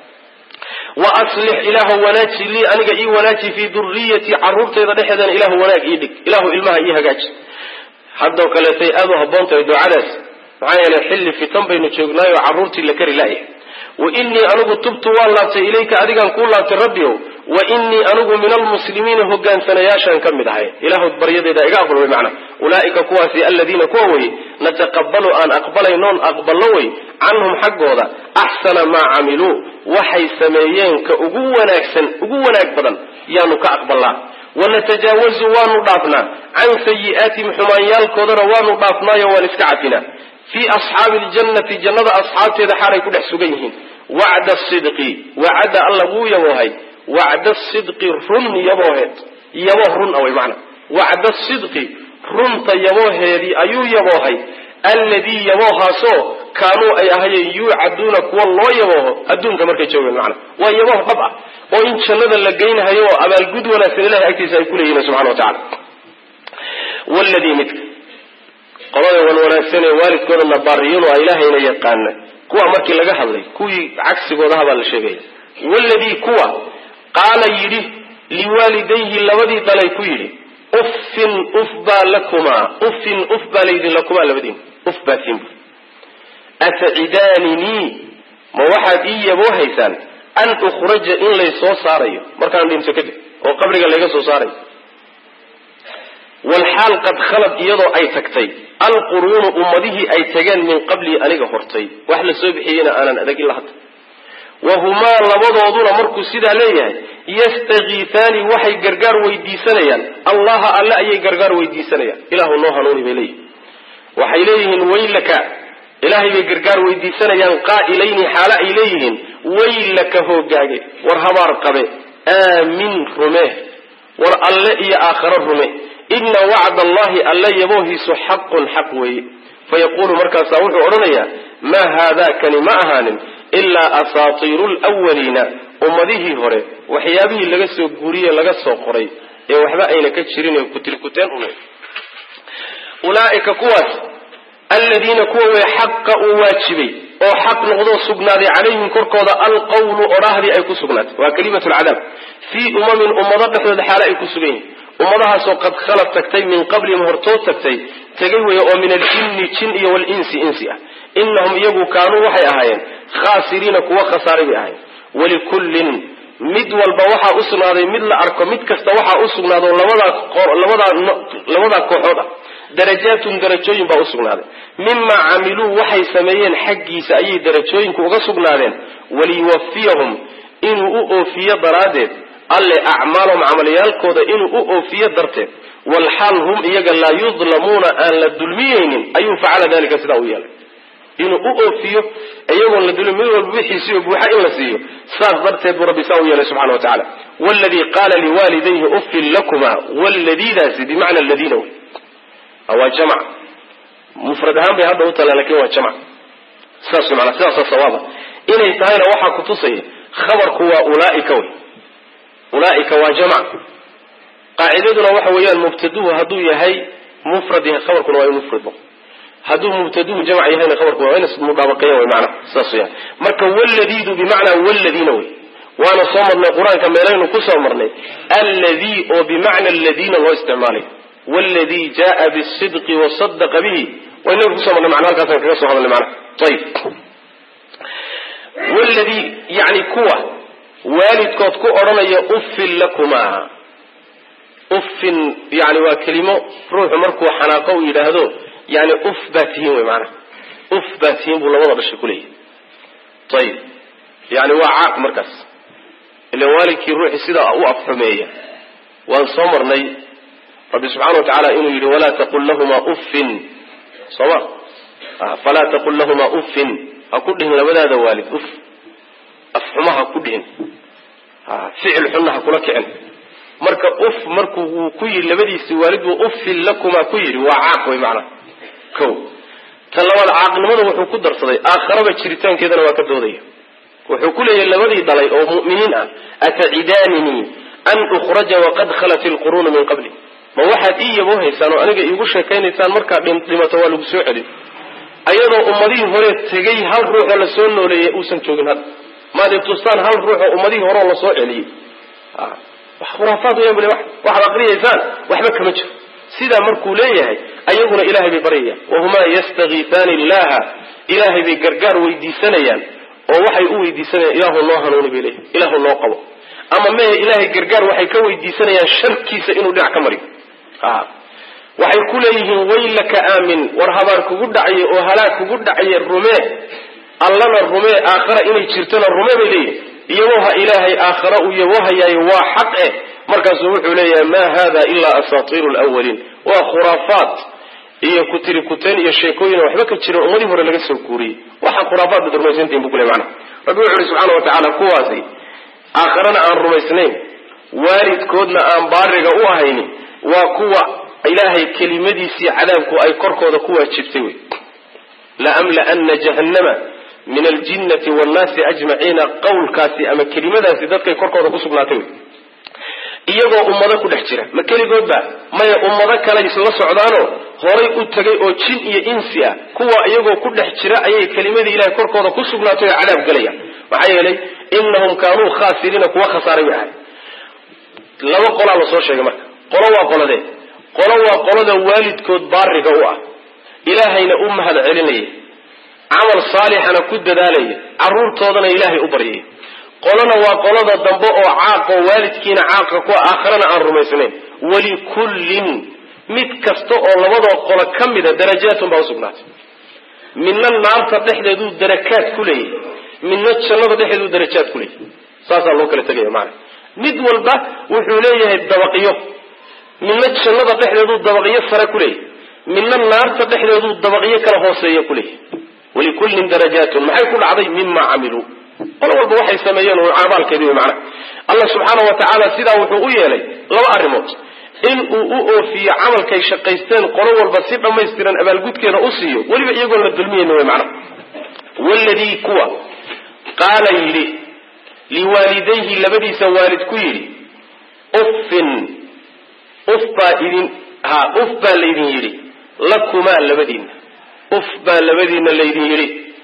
wa aslix ilaahu wanaaji lii aniga ii wanaaji fii duriyati caruurtayda dhexeedana ilaahu wanaag ii dhig ilaahu ilmaha ii hagaaji haddoo kaleetay aada u habboon tahay ducadaas maxaa yeelay xilli fitan baynu joognaayoo carruurtii la kari la'yahay wa innii anigu tubtu waan laabtay ilayka adigaan kuu laabtay rabbiyow wa innii anigu min almuslimiina hogaansanayaashaan ka mid ahay ilaahu baryadeeda iga aqbal wey macna ulaa'ika kuwaasi aladiina kuwa weye nataqabbalu aan aqbalaynoon aqballo wey canhum xaggooda axsana maa camiluu waxay sameeyeen ka ugu wanaagsan ugu wanaag badan yaanu ka aqbalnaa wanatajaawazu waanu dhaafnaa can sayi'aatihim xumaanyaalkoodana waanu dhaafnaayo waan iska cafinaa fii asxaabi ljannati jannada asxaabteeda xaalay ku dhex sugan yihiin wacda sidqi wacada alla wuu yaboohay wacda sidqi run yabooheed yabooh run a way macna wacda sidqi runta yabooheedii ayuu yaboohay alladii yaboohaasoo kaanuu ay ahayeen yuucaduuna kuwa loo yabooho adduunka markay joogeen macna waa yabooh dhab ah oo in jannada la geynahayo oo abaalgud wanaagsan ilahay agtiisa ay ku leeyihiin subxana wa tacala wladii midka qolada wan wanaagsan ee waalidkoodana baariyanu a ilaahayna yaqaana kuwa markii laga hadlay kuwii cagsigoodaha baa la sheegaya waladii kuwa qaala yidhi liwaalidayhi labadii dhalay ku yidhi uffin uf baa lakumaa uffin uf baa laydin lakumaa labadiin uf baa siinbu atacidaanini ma waxaad ii yaboohaysaan an ukhraja in lay soo saarayo markaan dhinto kadib oo qabriga layga soo saarayo walxaal qad khalad iyadoo ay tagtay alquruunu ummadihii ay tageen min qablii aniga hortay wax la soo bixiyeyna aanan adag ila hadda wahumaa labadooduna markuu sidaa leeyahay yastakiifaani waxay gargaar weydiisanayaan allaha alle ayay gargaar weydiisanayaan ilaahu noo hanuuni bay leeyihin waxay leeyihiin waylaka ilaahay bay gargaar weydiisanayaan qaa'ilayni xaalo ay leeyihiin waylaka hoogaage war habaar qabe aamin rume war alle iyo aakharo rume ina wacda allahi alla yaboohiisu xaqun xaq weeye fayaquulu markaasaa wuxuu odhanayaa maa haadaakani ma ahaanin ilaa asaatiiru lwaliina ummadihii hore waxyaabihii laga soo guuriye laga soo qoray ee waxba ayna ka jirin ee kutilkuteen une ulaaika kuwaas aladiina kuwa wey xaqa uu waajibay oo xaq noqdoo sugnaaday calayhim korkooda alqawlu odhaahdii ay ku sugnaatay waa kalimatu lcadaab fii umamin ummado dhexdooda xaalo ay ku sugan yihin ummadahaasoo qad khalad tagtay min qablihim hortood tagtay tegay weeye oo min aljinni jin iyo walinsi insi ah inahum iyagu kaanuu waxay ahaayeen khaasiriina kuwa khasaaray bay ahaayeen walikullin mid walba waxaa u sugnaaday mid la arko mid kasta waxaa u sugnaado labadaa kooxood ah darajaatun darajooyin baa u sugnaaday mimaa camiluu waxay sameeyeen xaggiisa ayay darajooyinku uga sugnaadeen waliyuwafiyahum inuu u oofiyo daraaddeed alle acmaalum camaliyaalkooda inuu u oofiyo darteed walxaal hum iyaga laa yudlamuuna aan la dulmiyeynin ayuu facala dalika sidaa u yeelay inuu u oofiyo iyagoon la dulmin mid walba wixiisiiyo buuxa in la siiyo saas darteed buu rabbi saa u yeelay subxana wa tacaala waladii qaala liwaalidayhi uffin lakuma wladiidaasi bimacna aladiina wey waa jamc mufrad ahaan bay hadda u tala lakin waa jamc sidaas mana sidaasa sawaaba inay tahayna waxaa kutusaya khabarku waa ulaaika wey ulaaika waa jamc qaacidaduna waxa weeyaan mubtaduhu hadduu yahay mufrad yahay khabarkuna waa in mufrad noqo hadduu mubtaduhu jamc yahayna khabarku waa in mudaabaqeeya wey macnaha sidaas weyaan marka wladiidu bimacnaa wladiina wey waana soo marnay qur-aanka meelaynu ku soo marnay alladii oo bimacna aladiina loo isticmaalay wladi jaa bsidqi wasadaqa bihi waynaga kusoo marnay mana halkaasaan kaga soo hadalnay mana ayib wladii yani kuwa waalidkood ku odhanaya uffin lakuma uffin yani waa kelimo ruuxu markuu xanaaqo u yidhaahdo yani uf baa tihiin wey maanaa uf baa tihiin buu labada dhashay kuleeyahy ayib yani waa caaq markaas ila waalidkii ruuxi sidaa u afxumeeya waan soo marnay rabbi subxana wa tacaala inuu yidhi walaa taqul lahuma uffin sooma falaa taqul lahuma uffin ha ku dhihin labadaada waalid uf afxuma ha ku dhihin ficil xunna ha kula kicin marka uf markuu wuu ku yidhi labadiisi waalid buu uffin lakuma ku yidhi waa caaq wey macnaa ko ta labaad caaqnimada wuxuu ku darsaday aakharaba jiritaankeedana waa ka doodaya wuxuu ku leeyahay labadii dhalay oo mu'miniin ah atacidaanini an ukhraja waqad khalat ilquruunu min qabli ma waxaad ii yaboohaysaan oo aniga iigu sheekaynaysaan markaad dhimato waa lagu soo celin ayadoo ummadihii hore tegay hal ruuxoo lasoo nooleeyay uusan joogin hadda maad tustaan hal ruuxoo ummadihii horeoo lasoo celiyey wax khuraafaad weyan bule waxaad aqriyaysaan waxba kama jiro sidaa markuu leeyahay ayaguna ilaahay bay baryayaan wahumaa yastakiifaani illaha ilaahay bay gargaar weydiisanayaan oo waxay u weydiisanayaan ilaahu noo hanuuni bay leeyahay ilaahu noo qabo ama mehe ilaahay gargaar waxay ka weydiisanayaan sharkiisa inuu dhinac ka mariyo waxay ku leeyihiin waylaka aamin war habaar kugu dhacye oo halaag kugu dhacye rumee allana rumee aakhara inay jirtona rumee bay leeyihin iyagoha ilaahay aakhara uu yabohayaay waa xaq eh markaasuu wuxuu leeyahay maa hada ilaa asaatiiru lwaliin waa khuraafaat iyo kutiri kuteen iyo sheekooyin waxba ka jiran ummadii hore laga soo guuriyey waxaa khuraafaat bad rumaysantihin bu ku le mana rabbi wuxu uhi subxaana wa tacaala kuwaasi aakharana aan rumaysnayn waalidkoodna aan baariga u ahayni waa kuwa ilaahay kelimadiisii cadaabku ay korkooda ku waajibtay wey laamla'ana jahannama min aljinnati waannaasi ajmaciina qawlkaasi ama kelimadaasi dadkay korkooda ku sugnaatay wey iyagoo ummado ku dhex jira ma keligoodba maya ummado kale isla socdaanoo horay u tegay oo jin iyo insi ah kuwa iyagoo ku dhex jira ayay kelimadii ilahay korkooda ku sugnaatay oo cadaab galaya maxaa yeelay inahum kaanuu khaasiriina kuwa khasaaray bay ahay laba qolaa la soo sheegay marka qolo waa qoladee qolo waa qolada waalidkood baariga u ah ilaahayna u mahad celinaya camal saalixana ku dadaalaya carruurtoodana ilaahay u baryaya qolona waa qolada dambe oo caaqoo waalidkiina caaqa ku aakharana aan rumaysnayn walikullin mid kasta oo labadoo qolo ka mida darajaatun baa usugnaatay midna naarta dhexdeeduu darakaad ku leeyahy midna jannada dhexdeeduu darajaad ku leeyahy saasaa loo kala tegaya maana mid walba wuxuu leeyahay dabaqyo midna jannada dhexdeeduu dabaqyo sare ku leeyahy midna naarta dhexdeeduu dabaqyo kala hooseeya ku leeyahy walikullin darajaatun maxay ku dhacday mima camiluu qolo walba waxay sameeyeen oo abaalkeedi wey macnaha allah subxaana wa tacaala sidaa wuxuu u yeelay laba arrimood in uu u oofiyo camalkay shaqaysteen qolo walba si dhammaystiran abaalgudkeeda u siiyo weliba iyagoon la dulmiyeyna wey macnaha waladii kuwa qaala yidhi liwaalidayhi labadiisa waalid ku yidhi uffin uf baa idin ha uf baa laydin yidhi lakumaa labadiinna uf baa labadiinna laydin yidhi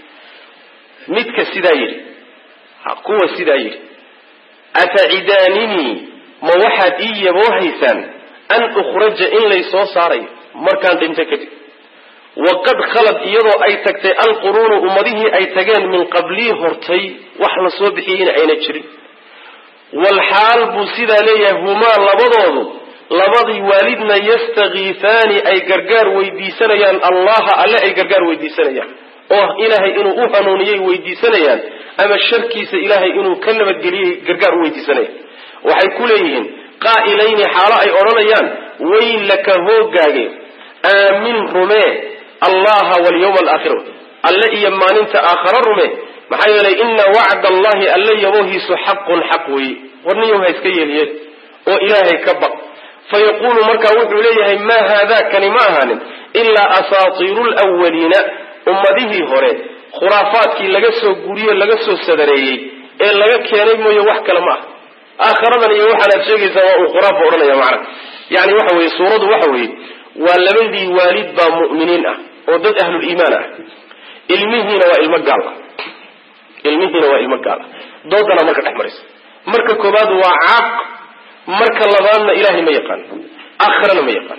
midka sidaa yidhi kuwa sidaa yidhi atacidaanini ma waxaad ii yaboohaysaan an ukhraja in lay soo saarayo markaan dhinto kadib waqad khalad iyadoo ay tagtay alquruunu ummadihii ay tageen min qablii hortay wax la soo bixiyeyna ayna jirin walxaal buu sidaa leeyahay humaa labadoodu labadii waalidna yastakiifaani ay gargaar weydiisanayaan allaha alle ay gargaar weydiisanayaan oo ilaahay inuu u hanuuniyay weydiisanayaan ama sharkiisa ilaahay inuu ka nabadgeliyey gargaar u weydiisanaya waxay ku leeyihiin qaa'ilayni xaalo ay odhanayaan waylaka hoogaage aamin rumee allaha walyawma alaakhir alle iyo maalinta aakhara rumee maxaa yeelay ina wacda allahi alle yaboohiisu xaqun xaq wey warniyow ha iska yeelyeel oo ilaahay ka baq fayaqulu markaa wuxuu leeyahay maa haadakani ma ahaanin ilaa asaatiiru lwaliina ummadihii hore khuraafaadkii laga soo guriyo laga soo sadareeyey ee laga keenay mooye wax kale ma ah aakharadan iyo waxaanaad sheegaysaa waa uu khuraafo odhanaya macna yani waxa weye suuradu waxa weeye waa labadii waalid baa mu'miniin ah oo dad ahluliimaan ah ilmihiina waa ilmo gaal ah ilmihiina waa ilmo gaal ah doodana marka dhex maraysa marka koobaad waa caaq marka labaadna ilaahay ma yaqaan aakhirana ma yaqaan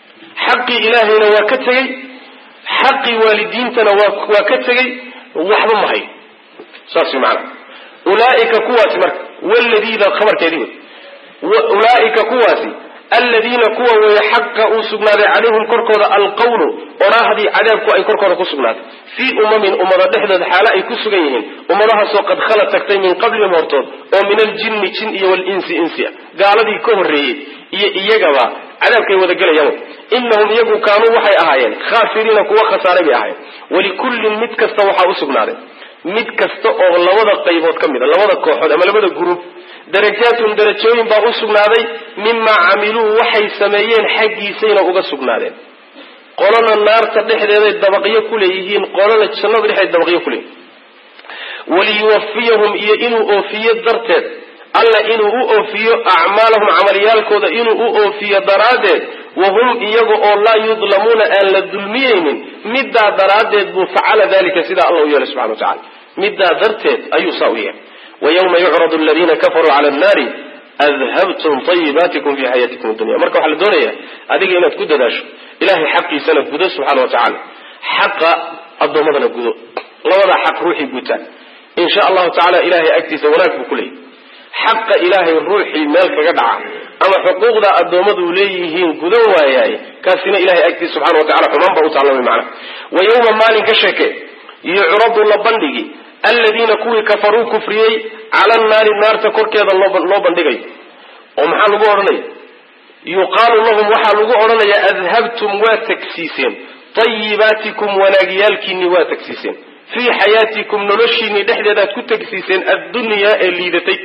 xaqii ilaahayna waa ka tegey xaqii waalidiintana waa waa ka tegey waxba ma hayo saas macna ulaaika kuwaasi marka waladiina khabarkeedii ulaaika kuwaasi aladiina kuwa weeye xaqa uu sugnaaday calayhim korkooda alqawlu oraahdii cadaabku ay korkooda ku sugnaaday fii umamin ummada dhexdooda xaalo ay ku sugan yihiin ummadahaasoo qad khala tagtay min qablihim hortood oo min aljinni jin iyo walinsi insia gaaladii ka horreeyey iyo iyagaba cadaabkay wada gelayaan inahum iyagu kaanuu waxay ahaayeen khaasiriina kuwa khasaaray bay ahaayeen walikullin mid kasta waxaa usugnaaday mid kasta oo labada qaybood ka mid a labada kooxood ama labada gruub darajaatun darajooyin baa u sugnaaday mimaa camiluu waxay sameeyeen xaggiisayna uga sugnaadeen qolana naarta dhexdeeday dabaqyo ku leeyihiin qolana jannada dhexdeed dabaqyo ku leeyihiin waliyuwafiyahum iyo inuu oofiyo darteed alla inuu u oofiyo acmaalahum camaliyaalkooda inuu u oofiyo daraaddeed wahum iyaga oo laa yudlamuuna aan la dulmiyeynin middaa daraaddeed buu facala dalika sidaa alla u yeelay subxana wa tacala middaa darteed ayuu saa u yeelay wayawma yucradu aladiina kafaruu cala annaari adhabtum tayibaatikum fi xayaatikum addunya marka waxaa la doonaya adiga inaad ku dadaasho ilahay xaqiisana gudo subxaana wa tacaala xaqa addoommadana gudo labadaa xaq ruuxii gutaa in sha allahu tacala ilahay agtiisa wanaag buu ku leeyahy xaqa ilaahay ruuxii meel kaga dhaca ama xuquuqda addoommadu leeyihiin gudan waayaay kaasina ilahay agtiisa subxana wa tacala xumaan baa u taallamay macnaha wa yawma maalin ka sheeke yucradu la bandhigi aladiina kuwii kafaruu kufriyey cala annaari naarta korkeeda loo bandhigayo oo maxaa lagu odhanaya yuqaalu lahum waxaa lagu odhanayaa adhabtum waa tagsiiseen tayibaatikum wanaagyaalkiinni waa tagsiiseen fii xayaatikum noloshiinni dhexdeedaad ku tagsiiseen addunyaa ee liidatay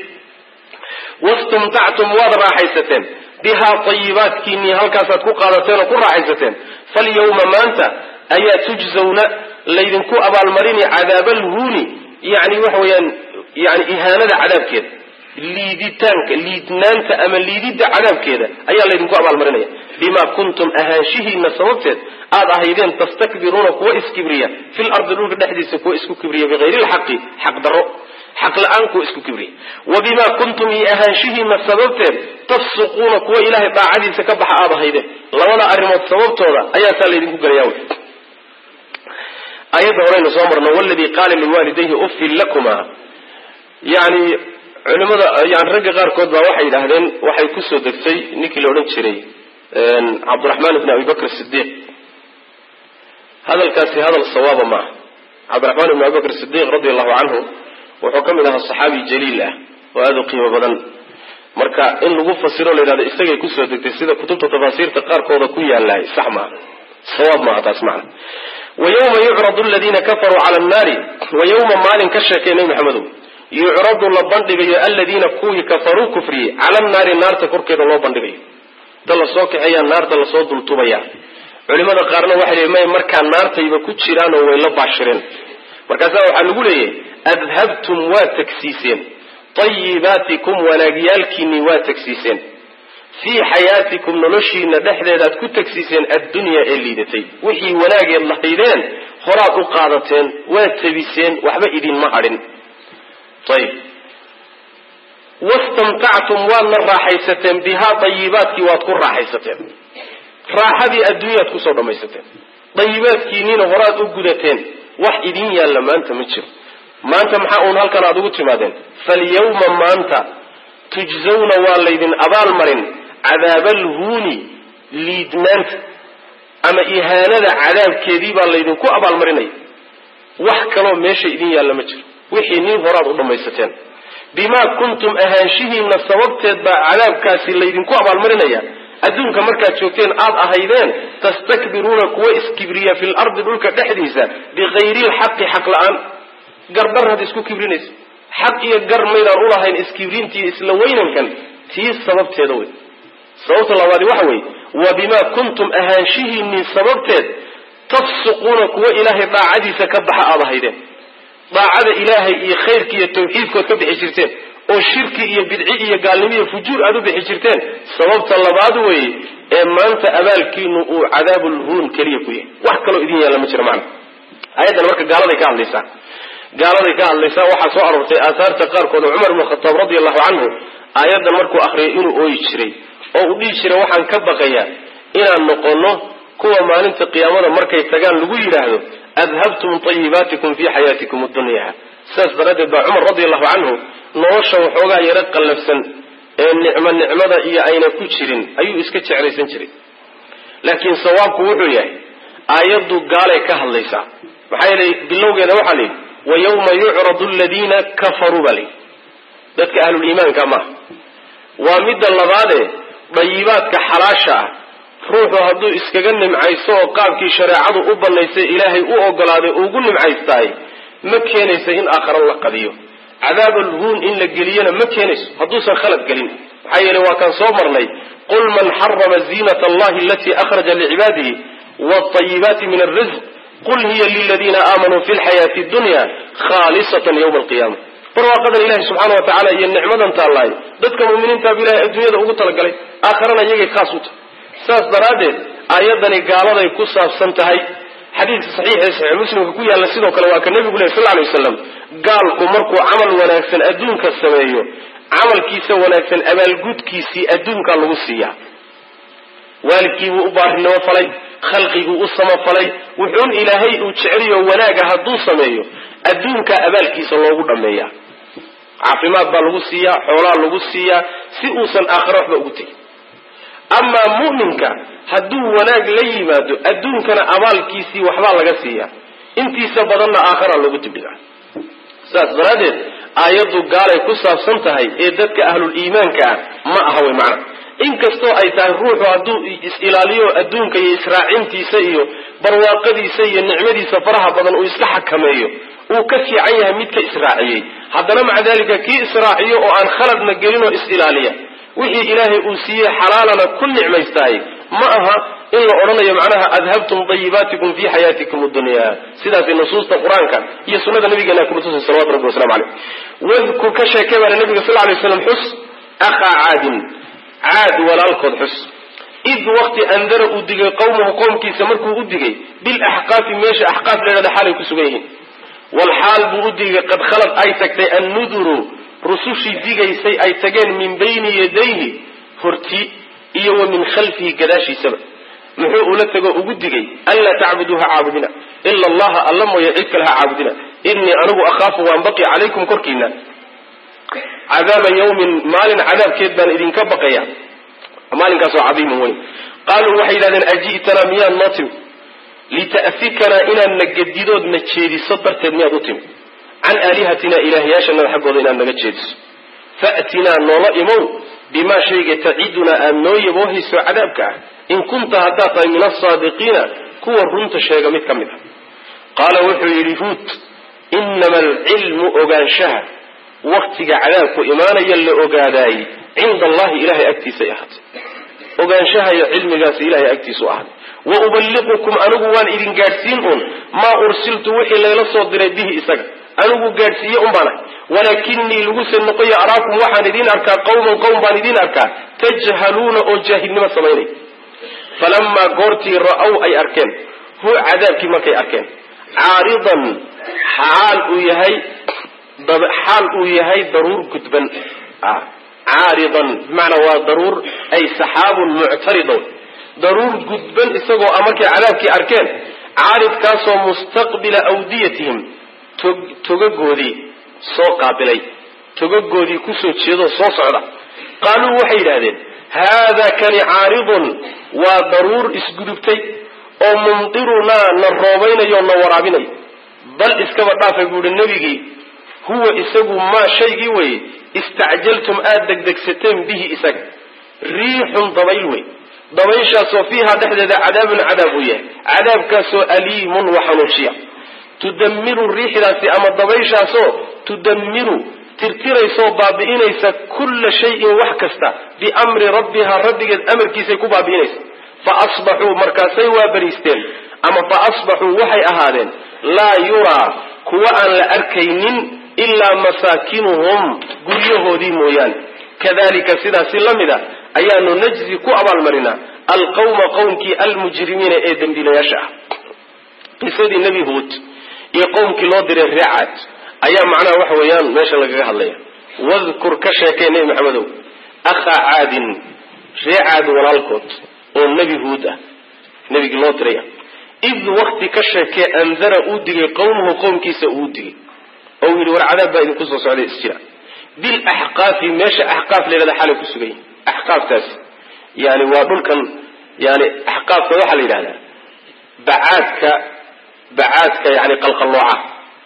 wastamtactum waad raaxaysateen bihaa tayibaatkiinnii halkaasaad ku qaadateen oo ku raaxaysateen falyawma maanta ayaa tujzawna laydinku abaalmarini cadaabalhuuni yani waxa weeyaan yani ihaanada cadaabkeeda liiditaanka liidnaanta ama liididda cadaabkeeda ayaa laydinku abaalmarinaya bima kuntum ahaanshihiina sababteed aad ahaydeen tastakbiruuna kuwa iskibriya fil ardi dhulka dhexdiisa kuwa isku kibriya bigayri lxaqi xaq daro xaq la-aan kuwa isku kibriya wa bima kuntum iyo ahaanshihiina sababteed tafsuquuna kuwa ilaahay daacadiisa ka baxa aad ahaydeen labada arrimood sababtooda ayaa saa laydinku galayaa wy ayadda horeynu soo marno waladii qaala liwaalidayhi uffin lakuma yani culimada yani ragga qaarkood baa waxay yidhaahdeen waxay kusoo degtay ninkii la odhan jiray cabdiraxmaan ibni abi bakr sidiiq hadalkaasi hadal sawaaba maaha cabdiraxmaan ibni abi bakr sidiiq radi allahu canhu wuxuu ka mid ahaa saxaabi jaliil ah oo aada u qiimo badan marka in lagu fasiro la yidhahdo isagay kusoo degtay sida kutubta tafaasiirta qaarkooda ku yaalahay sax maaha sawaab maaha taas macna wayawma yucradu aladiina kafaruu cala annaari wayawma maalin ka sheekay nebi maxamedow yucradu la bandhigayo aladiina kuwii kafaruu kufriyey cala annaari naarta korkeeda loo bandhigayo inta lasoo kaxeeyaa naarta lasoo dultubaya culimada qaarna waxay leeyiin may markaa naartayba ku jiraan oo way la baashireen markaasaa waxaa lagu leeyahay adhabtum waa tagsiiseen tayibaatikum wanaagyaalkiinni waa tagsiiseen fii xayaatikum noloshiina dhexdeedaad ku tagsiiseen addunyaa ee liidatay wixii wanaageed lahaydeen horaad u qaadateen waad tabiseen waxba idinma hadhin ayib wastamtactum waadna raaxaysateen bihaa tayibaadkii waad ku raaxaysateen raaxadii adduunyaad kusoo dhammaysateen dayibaadkiinniina horaad u gudateen wax idin yaalla maanta ma jiro maanta maxaa uun halkan aada ugu timaadeen falyawma maanta tujzawna waa laydin abaalmarin cadaabalhuuni liidnaanta ama ihaanada cadaabkeedii baa laydinku abaalmarinaya wax kaloo meesha idin yaalla ma jiro wixii nin horaad u dhammaysateen بما كنتم أهانشهين السببتت بعذاب كاسي الليدين كو أبال مرنيا أدونك مركا تشوكتين آد أهيدين تستكبرون كويس كبرية في الأرض دولك تحديثا بغير الحق حق الآن قردر هذا اسكو كبرينيس حق يقر ميدا رولا هين اسكبرين تي اسلوينا كان تي السببتت دوي صوت الله وادي وحوي وبما كنتم أهانشهين من سببتت تفسقون كو إلهي باعدي سكبح آد أهيدين باعد إلهي إيه خيرك إيه توحيدك وكبح جرتين oo shirki iyo bidci iyo gaalnimo fujuur aad u bixi jirteen sababta labaad way ee maanta abaalkiinu uu cadaabul huun kaliya ku yahay wax kale idin yaala ma jiro macna ayadan marka gaalada ka hadlaysa gaalada ka hadlaysa waxa soo aroortay aasaarta qaar kood Umar ibn Khattab radiyallahu anhu ayadan markuu akhriyay inuu ooyi jiray oo uu dhigi jiray waxaan ka baqayaa inaan noqono kuwa maalinta qiyaamada markay tagaan lagu yiraahdo adhabtum tayyibatikum fi hayatikum ad-dunya saas daradeed baa Umar radiyallahu anhu nolosha waxoogaa yara qallafsan ee nicmo nicmada iyo ayna ku jirin ayuu iska jeclaysan jiray laakiin sawaabku wuxuu yahay aayadu gaalay ka hadlaysaa maxay yeelay bilowgeeda waxa leeyahay wa yawma yu'radu alladina kafaru bali dadka ahlul iimaanka ma waa midda labaade dayibaadka xalaasha ah ruuxu hadduu iskaga nimcayso oo qaabkii shariicadu u banaysay ilaahay u ogolaaday ugu nimcaystay ma keenaysa in aakhira la qadiyo عذاب الهون إن لجلينا ما كانش هدوسا خلق جلين حيا لو كان صبرني قل من حرم زينة الله التي أخرج لعباده والطيبات من الرزق قل هي للذين آمنوا في الحياة الدنيا خالصة يوم القيامة فروا قدر الله سبحانه وتعالى هي النعمة أنت الله ضدك مؤمنين تابلا الدنيا ده وقت لقلي آخرنا يجي خاصوت ساس درادة أيضا قال ذي قصة سنتهي حديث صحيح صحيح مسلم كوي على سيدنا وكلا كان النبي صلى الله عليه وسلم قال كمركو عمل وناكسن أدون كالسمايو عمل كيسا وناكسن أمال قد كيسي أدون كالغسية والكي وأباه النوفلي خلقه أصما فلي وحون إلهي وتشعري وناقها دو سمايو أدون كأمال كيسا الله قدامية عافمات بالغسية حولان الغسية سيئوسا آخر بأوتي أما مؤمنك هدو وناق لي مادو أدون كان أمال كيسي وحبال لغسية انتي سبضلنا آخر اللي بتبقى ساس برادت آيادو قالي كساب سنتهي إيدادك أهل الإيمان كان ما أهوي معنا إن كستو أي تهروحو أدو إسئلاليو أدون كي إسراعين تي سيئو برواقدي سيئ النعمدي سفرها بدن وإسلحة كميو وكسي عيها ميتك إسراعيي حدنا مع ذلك كي إسراعيو وأن خلد نقلينو إسئلالية وحي إلهي أوسية حلالنا كل نعمة يستاهي معها إلا أرنا معناها أذهبتم طيباتكم في حياتكم الدنيا سيدا في نصوص القرآن كان هي سنة النبي قال لكم نصوص الصلوات ربي والسلام عليه واذكر كشاكبا النبي صلى الله عليه وسلم حس أخا عاد عاد ولا القد حس إذ وقت أنذر أدقى قومه قوم كي سمركوا أدقى بالأحقاف ماشي أحقاف لنا حالي كسبيهن والحال بأدقى قد خلط أي تكتي النذر رسوشي دقى سي أي تجان من بين يديه فرتي إيه ومن خلفه كداشي سبب محو أولتك أقدقي ألا تعبدوها عابدنا إلا الله ألم ويعيك لها عابدنا إني أنه أخاف وأن بقي عليكم كركينا عذاب يوم مال عذاب كذبا إذن كبقيا مال كسو عظيم وين قالوا وحيدا أجئتنا ميان ناطم لتأفكنا إنا نجددود نتشيدي صدر تدمية ناطم عن آلهتنا إلهياشا نحق وضينا نجدد فأتنا نرائمو بما شيء تعيدنا أن نويبوهي سو عذابك إن كنت هداتا من الصادقين كو الرنت شيء متكملة قال وحي لفوت إنما العلم أغانشها وقت عذابك إيمانا يلي أغاداي عند الله إلهي أكتي سيحت أغانشها يا علم قاس إلهي أكتي سؤال وأبلغكم أنقوان إذن قارسينهم ما أرسلت وحي ليلا صدر به إساق أنقو قارسي أمبانا ولكني لغس النقية أراكم وحان دين أركا قوما قوم بان دين أركا تجهلون أو جاهل نما سميني فلما قرتي رأوا أي أركان هو عذاب كما كي أركان عارضا حال يهي حال يهي ضرور كتبا آه. عارضا بمعنى هو ضرور أي سحاب معترض ضرور كتبا استغوا أمرك عذاب كي أركان عارض كاسو مستقبل أوديتهم تققودي سو قابلي تققودي كسو تشيدو سو صعدا قالوا وحيد هذين هذا كان عارض وضرور اسقدبتي او ممطرنا نروبين يوم نورابين بل اسكبا دافا يقول النبي huwa isagu maa shaygii wey istacjaltum aad degdegsateen bihi isaga riixun dabayl wey dabayshaasoo fiihaa dhexdeeda cadaabun cadaab uu yahay cadaabkaasoo aliimun wa xanuujiya tudammiru riixdaasi ama dabayshaasoo tudammiru tirtiraysoo baabi'inaysa kulla shayin wax kasta biamri rabbihaa rabbigeed amarkiisay ku baabi'inaysa fa asbaxuu markaasay waa bariisteen ama fa asbaxuu waxay ahaadeen laa yuraa kuwa aan la arkaynin ilaa masaakinuhum guryahoodii mooyaane kadalika sidaasi la mid a ayaanu najzi ku abaalmarinaa alqawma qowmkii almujrimiina ee dembiilayaasha ah qisadii nebi huud iyo qowmkii loo diray ree caad ayaa macnaha waxa weeyaan meesha lagaga hadlaya wadkur ka sheekee nebi maxamedow akhaa caadin ree caad walaalkood oo nebi huud ah nebigii loo diray ah id wakti ka sheekee andara uu digay qowmuhu qowmkiisa uu digay oo yidhi war cadaab baa idinku soo socday isjira bilaxqaafi meesha axqaaf leelada xalay ku sugan yihin axqaaftaasi yani waa dhulkan yani axqaafka waxaa la yidhahdaa bacaadka bacaadka yani qalqallooca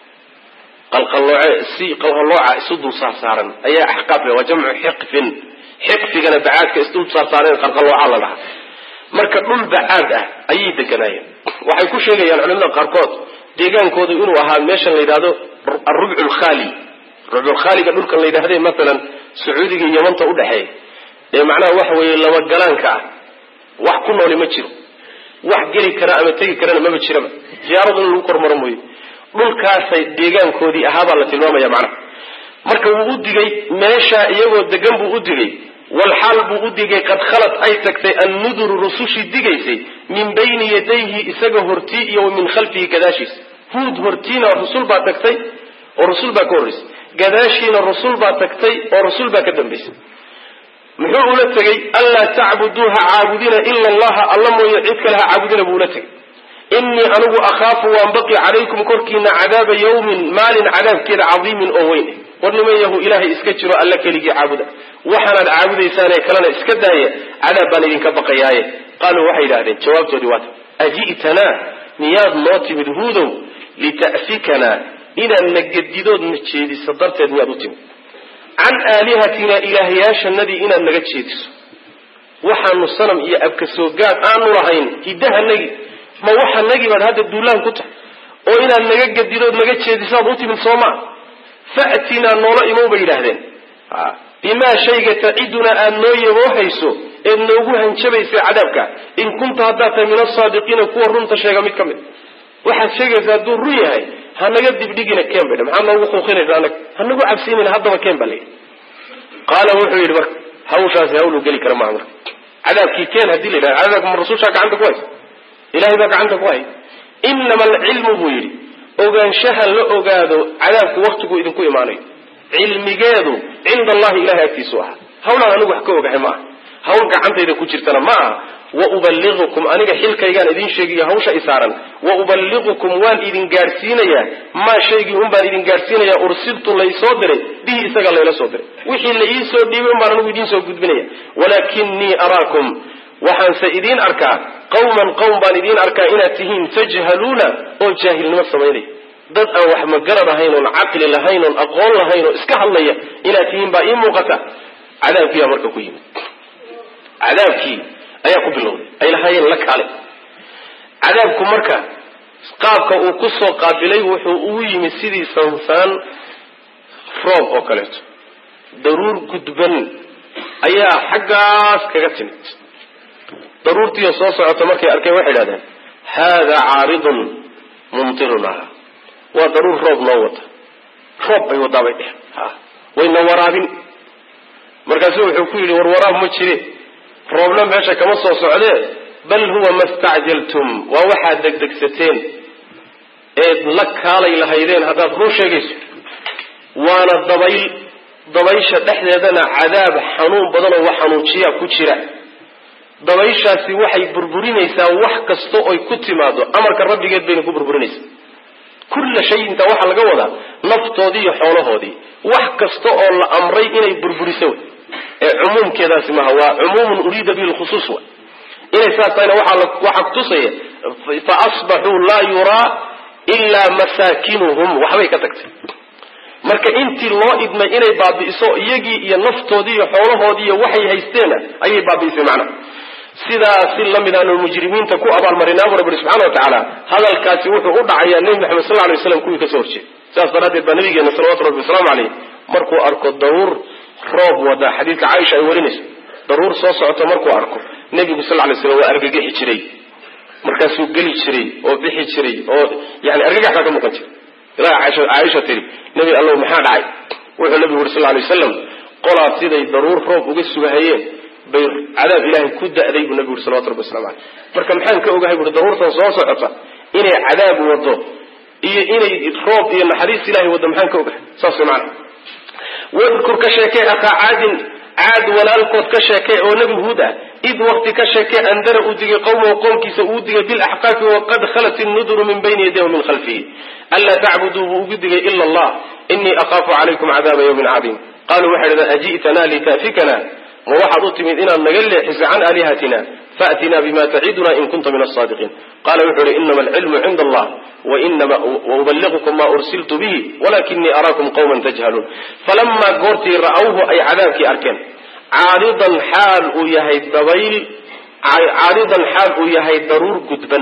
qalqallooce si qalqallooca isu dul saarsaaran ayaa axqaaf le waa jamcu xiqfin xiqfigana bacaadka isdul saarsaaran qalqallooca la dhaha marka dhul bacaad ah ayay deganaayeen waxay ku sheegayaan culimada qaarkood deegaankoodu inuu ahaa meeshan la yidhahdo arubcu lkhali rubculkhaaliga dhulkan la yidhahde masalan sacuudiga iyo yamanta udhexeeya ee macnaha waxa weeye laba galaanka ah wax ku nooli ma jiro wax geli kara ama tegi karana maba jiraba ziyaaradu in lagu kormaro mooye dhulkaasay deegaankoodii ahaabaa la tilmaamaya macnaha marka wuu u digay meeshaa iyagoo degan buu u digay walxaal buu u digay qad khalad ay tagtay annuduru rusushii digaysay min bayni yadayhi isaga hortii iyo wa min khalfihi gadaashiisa huud hortiina rusul baa tagtay oo rasul baa ka horraysay gadaashiina rasul baa tagtay oo rasul baa ka dambaysay muxuu ula tegay anlaa tacbuduu ha caabudina ila allaha alla mooye cid kale ha caabudina buu ula tegay innii anigu akhaafu waan baqi calaykum korkiina cadaaba yawmin maalin cadaabkeeda cadiimin oo weyn war niman yahu ilaahay iska jiro alla keligii caabuda waxaanaad caabudaysaane kalena iska daaya cadaab baan idinka baqayaaye qaaluu waxay yidhahdeen jawaabtoodii waata aji'tanaa miyaad noo timid huudow lita'fikanaa inaad na gedidood na jeediso darteed miyaad u timid can aalihatina ilaahyaashanadii inaad naga jeediso waxaanu sanam iyo abka soo gaad aanu lahayn hiddahanagi ma waxanagii baad hadda duulaan ku tahay oo inaad naga gedidood naga jeedisaad u timid soomaa fa'tinaa noola imow bay yidhaahdeen bimaa shayga taciduna aad noo yaboohayso eed noogu hanjabaysa cadaabka in kunta haddaad tahay min asaadiqiina kuwa runta sheega mid ka mid waxaad sheegaysa hadduu run yahay hanaga dibdhigina keen bay maxaa noogu quuqinaysa anag hanagu cabsiinayna haddaba keen baa layidhi qaala wuxuu yidhi marka hawshaasi hawlu geli kara maaha marka cadaabkii keen haddii la yidhahdo cadaabka ma rasuushaa gacanta ku haysa ilahay baa gacanta ku hay inama alcilmu buu yidhi ogaanshaha la ogaado cadaabku waktigu idinku imaanayo cilmigeedu cinda allahi ilahay agtiisu ahaa hawlaan anigu wax ka ogahay ma aha hawl gacantayda ku jirtana ma aha wa uballigukum aniga xilkaygaan idin sheegiyo hawsha isaaran wa uballigukum waan idin gaadhsiinayaa maa shaygii un baan idin gaadhsiinayaa ursiltu laysoo diray bihi isaga layla soo diray wixii la ii soo dhiibay un baan anigu idiin soo gudbinaya walaakinii araakum waxaanse idiin arkaa qawman qawm baan idiin arkaa inaad tihiin tajhaluuna oo jaahilnimo samaynaya dad aan wax magarad ahayn oon caqli lahayn oon aqoon lahayn oo iska hadlaya inaad tihiin baa ii muuqata cadaabkiibaa marka ku yimid cadaabkii ayaa ku bilowday ay lahaayeen la kaale cadaabku marka qaabka uu ku soo qaabilay wuxuu ugu yimid sidii sansaan roob oo kaleeto daruur gudban ayaa xaggaas kaga timid daruurtiiyo soo socota markay arkeen waxay idhahdeen haadaa caaridun mumtirunaa waa daruur roob noo wata roob bay wadaa bay dheheen ha wayna waraabin markaasu wuxuu ku yidhi war waraab ma jire roobna meesha kama soo socdee bal huwa ma stacjaltum waa waxaad degdegsateen eed la kaalay lahaydeen haddaad run sheegayso waana dabayl dabaysha dhexdeedana cadaab xanuun badan oo wax xanuujiyaa ku jira dabayshaasi waxay burburinaysaa wax kasta oy ku timaado amarka rabbigeed bayna ku burburinaysaa kulla shay intaa waxaa laga wadaa naftoodii iyo xoolahoodii wax kasta oo la amray inay burburiso wey ee cumuumkeedaasi maaha waa cumuumun uriida bihi lkhusuus wa inay saas tahayna waxaa kutusaya fa asbaxuu laa yuraa ilaa masaakinuhum waxbay ka tagtay marka intii loo idmay inay baabi'iso iyagii iyo naftoodii iyo xoolahoodii iyo waxay haysteen ayay baabi'isay macna sidaasi lamidaan mujrimiinta ku abaalmarinaa rabbi subhanahu wa ta'ala hadalkaasi wuxuu u dhacayaa nabi maxamed sallallahu alayhi wasallam kuwii ka soo horjeeday saas daradeed baa nabigeena sallallahu alayhi wasallam markuu arko daruur roob wada xadiidka Aisha ay warinayso daruur soo socoto markuu arko nabigu sallallahu alayhi wasallam waa argagaxi jiray markaasuu gali jiray oo bixi jiray oo yani argagax ka muuqan jiray ilaa Aisha Aisha tiri nabi Allah maxaa dhacay wuxuu nabigu sallallahu alayhi wasallam qolaa siday daruur roob uga sugahayeen bay cadaab ilaahay ku da'day buu nabigu sallallahu alayhi wasallam marka maxaan ka ogahay buu daruurtan soo socota inay cadaab wado iyo inay roob iyo naxariis ilaahay wado maxaan ka ogahay saas macna wadkur ka sheekay aqa aadin aad walaalkood ka sheekay oo nabi huuda id waqti ka sheekay andara u digay qowmo qowmkiisa u digay bil ahqaaf wa qad khalat an-nudur min bayni yadayhi min khalfihi alla ta'budu u digay illa allah inni akhafu alaykum adhab yawmin adim qalu wahada ajitana litafikana wa wahadu timid ina naga leexis an alihatina fa'tina bima ta'iduna in kuntum min as-sadiqin qala wuxuu inma al-ilmu 'inda allah wa inma uballighukum ma ursiltu bihi walakinni arakum qawman tajhalun falamma qurti ra'awhu ay 'adabki arkan 'aridan hal u yahay dabayl 'aridan hal u yahay darur gudban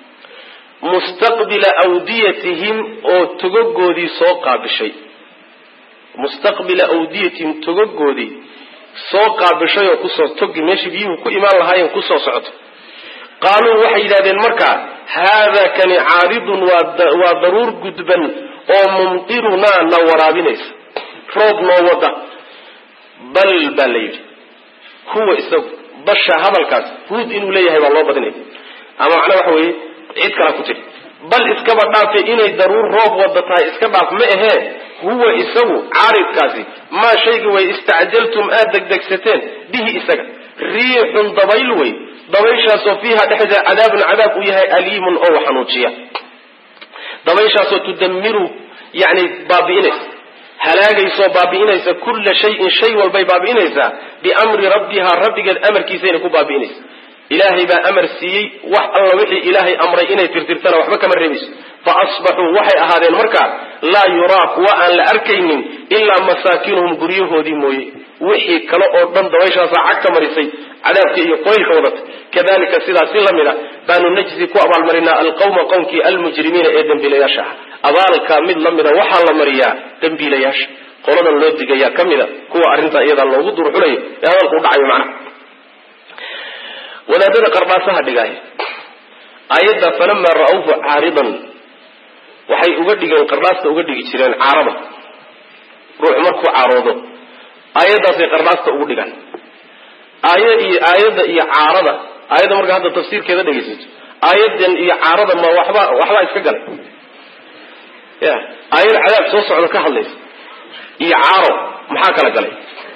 mustaqbil awdiyatihim oo tugogoodi soo qaabishay mustaqbil awdiyatihim tugogoodi soo qaabishay oo ku soo togi meeshii biyuhu ku imaan lahaayeen ku soo socoto qaaluu waxay yidhaahdeen markaa hada kani caaridun waa daruur gudban oo mumtiruna na waraabinaysa roob noo wada bal baa la yidhi huwa isagu basha hadalkaas huud inuu leeyahay baa loo badinaya ama macna waxa weeye cid kala ku tiri bal iskaba dhaafay inay daruur roob wada tahay iska dhaaf ma ahee huwa isagu caaridkaasi ma shayga way istacjaltum aad degdegsateen bihi isaga riixun dabayl way dabayshaasoo fiiha dhexda cadaabun cadaab u yahay aliimun oo xanuujiya dabayshaasoo tudammiru yani baabi'inaysa halaagayso baabi'inaysa kulla shayin shay walbay baabi'inaysa biamri rabbiha rabbigeed amarkiisayna ku baabi'inaysa ilaahay baa amar siiyey wax alla wixii ilaahay amray inay tirtirtana waxba kama reebayso fa asbaxuu waxay ahaadeen markaa laa yuraa kuwa aan la arkaynin ilaa masaakinuhum guryahoodii mooye wixii kale oo dhan dabayshaasa cag ka marisay cadaabka iyo qoylka wadata kadalika sidaasi lamida baanu najzi ku abaalmarinaa alqawma qowmkii almujrimiina ee dembiilayaasha ah abaalka mid lamida waxaa la mariyaa dembiilayaasha qoladan loo digayaa ka mida kuwa arrintaa iyadaa loogu durxulayo ee hadalku u dhacayo macnaha wadaadada qardaasaha dhigay ayada falamma ra'awhu caaridan waxay uga dhigeen qardaasta uga dhigi jireen caarada ruux markuu caaroodo ayadaasay qardaasta ugu dhigaan ayad iyo ayada iyo caarada ayada marka hadda tafsiirkeeda dhageysato ayadan iyo caarada ma waxba waxba iska galay ya ayad cadaab soo socdo ka hadlaysa iyo caaro maxaa kala galay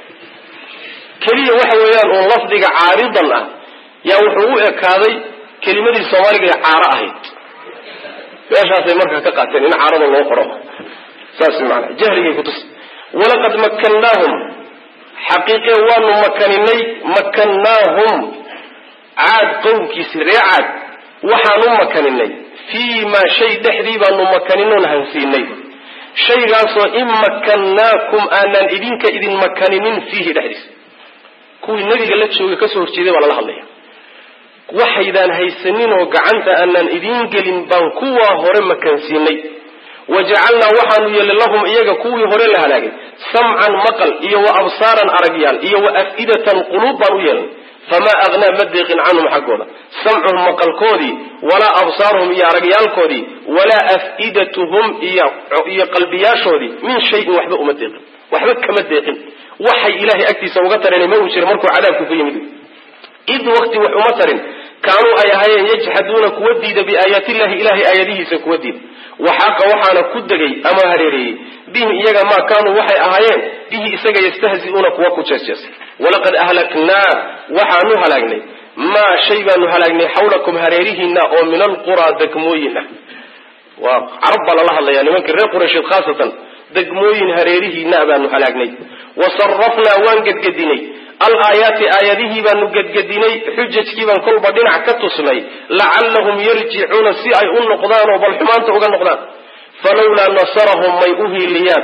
kaliya waxa weeyaan oo lafdiga caaridan ah yaa wuxuu u ekaaday kelimadii Soomaaliga ee caara ahayd meeshaasay markaa ka qaateen in caarada loo qoro saas macna jahligay ku tus walaqad makkannaahum xaqiiqe waanu makaninay makkannaahum caad qowmkiisi reecaad waxaanu makaninay fii maa shay dhexdii baanu makaninoon hansiinay shaygaasoo in makkannaakum aanan idinka idin makaninin fiihi dhexdiisa kuwii nabiga la joogay kasoo horjeeday baa lala hadlaya waxaydaan haysanin oo gacanta aanan idiin gelin baan kuwa hore makansiinay wajacalnaa waxaanu yeelay lahum iyaga kuwii hore la halaagay samcan maqal iyo wa absaaran aragyaal iyo wa af'idatan quluub baan u yeelnay famaa aghnaa ma deeqin canhum xaggooda samcuhum maqalkoodii walaa absaaruhum iyo aragyaalkoodii walaa af'idatuhum iyo iyo qalbiyaashoodii min shayin waxba uma deeqin waxba kama deeqin waxay ilaahay agtiisa uga tareen ma uu jiro markuu cadaabku ku yimid id waqti wax uma tarin kaanuu ay ahaayeen yajxaduuna kuwa diida biaayaatillahi ilahay aayadihiisa kuwa diida waxaaqa waxaana ku degay ama hareereeyey bihim iyaga maa kaanuu waxay ahaayeen bihi isaga yastahzi'uuna kuwa ku jeesjeesay walaqad ahlaknaa waxaanu halaagnay maa shay baanu halaagnay xawlakum hareerihiina oo min alquraa degmooyin ah waa carab baa lala hadlayaa nimankii reer quraysheed khaasatan degmooyin hareerihiina baanu halaagnay wasarafnaa waan gedgedinay alaayaati aayadihii baanu gedgedinay xujajkii baan kolba dhinac ka tusnay lacallahum yarjicuuna si ay u noqdaan oo bal xumaanta uga noqdaan falawlaa nasarahum may u hiiliyaan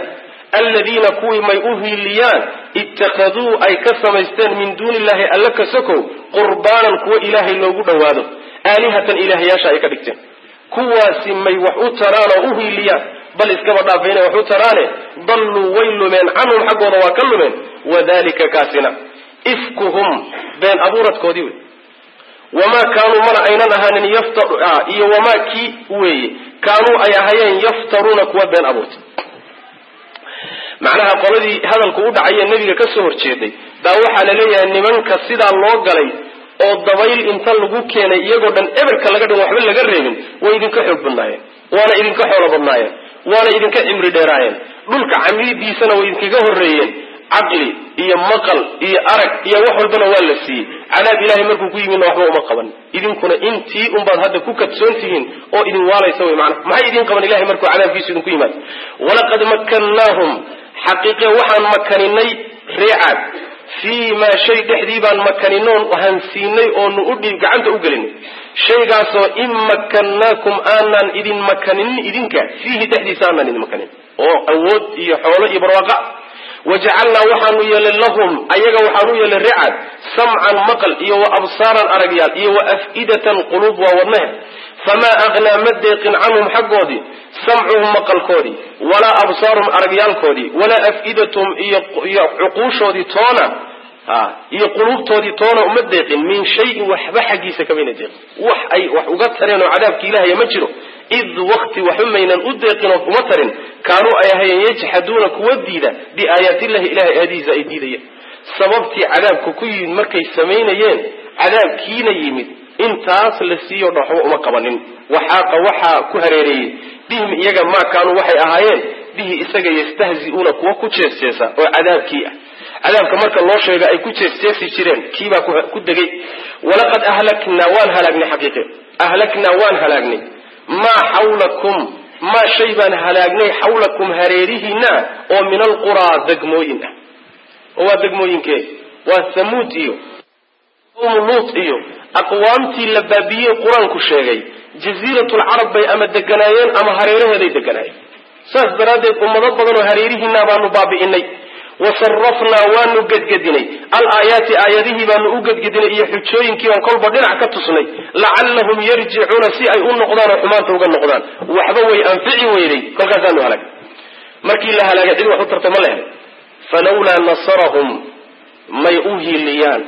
الذين كوي ما يؤهليان اتخذوا أي كسميستان من دون الله ألا كسكوا قربانا كوي إلهي لوغو دوادو آلهة إلهي ياشا يكدكتين كواسي ما يوحو ترانا أهليان بل اسكبر دافين وحو ترانا ضلوا ويلوا من عنهم حقوا رواكلوا من وذلك كاسنا إفكهم بين أبورة كوديوي وما كانوا من أين أهان يفتر آه إيه وما كي وي كانوا أي أهيان يفترون كوا بين أبورة معناها قولدي هذا القعود عيا النبي كسهر شيدي داوحا لليا أن من كسيدا الله قلي oo dabayl inta lagu keenay iyagoo dhan eberka laga dhan waxba laga reebin way idinka xoog badnaayeen waana idinka xoolo badnaayeen waana idinka cimri dheeraayeen dhulka camidiisana way idinkaga horeeyeen aqli iyo maqal iyo arag iyo wax walbana waa la siiyey cadaab ilaahay markuu ku yimid waxba uma qaban idinkuna intii un baad hadda ku kadsoontihiin oo idin waalaysa way macna maxay idin qaban ilaahay markuu cadaabkiisu idinku yimaado walaqad makkannahum haqiiqa waxaan makaninay reecad فيما شيء دحديبان مكانينون وهنسيني أو نؤدي قعنت أقلني شيء قاسو إن مكناكم آنان إذن مكانين إذنك فيه دحديس آنان إذن مكانين أو أود يحول إبراقع وجعلنا وحنو يللهم أيها وحنو يللرعاد سمعا مقل إيو أبصارا أرقيات إيو أفئدة قلوب وورنه فما أغنى مدق عنهم حقودي سمعهم مقل كودي ولا أبصارهم أرقيال كودي ولا أفئدتهم إيو عقوشودي تونا إيو قلوب تودي تونا ومدق من شيء وحبا حقيسة كمين ديق وح أي وح أغطرين وعذابك إله يمجره إذ وقت وحمينا أدقنا ومطرين كانوا أيها يجحدون كوديدا بآيات الله إله أديزة أديدة سببتي عذابك كي مركي سمينيين عذاب كينا يمد intaas la siiyo dhaxo uma qabanin waxa waxa ku hareereeyay bihim iyaga ma kaanu waxay ahaayeen bihi isaga yastahzi'una kuwa ku jeesteesa oo cadaabkii ah cadaabka marka loo sheego ay ku jeesteesi jireen kiiba ku dagay walaqad ahlakna wal halagna haqiiqi ahlakna wal halagni ma hawlakum ma shayban halagnay hawlakum hareerihina oo min alqura dagmooyin oo dagmooyinke waa samuud iyo قوم لوط إيو أقوامتي اللبابية قرآن كشيغي جزيرة العرب بي أما الدقنايين أما هريره دي دقنايين ساس برادت أمضبضا وهريره نابانو بابئني وصرفنا وانو قد قدني الآيات آياته بانو قد قدني إيا حجوين كي وانقل بدنع كتصني لعلهم يرجعون سيئي النقضان وحمان توقع النقضان وحبوي أنفعي ويري كل غزانو هلاك مركي الله هلاك إذن وحطرت مليه فلولا نصرهم ما يؤهي الليان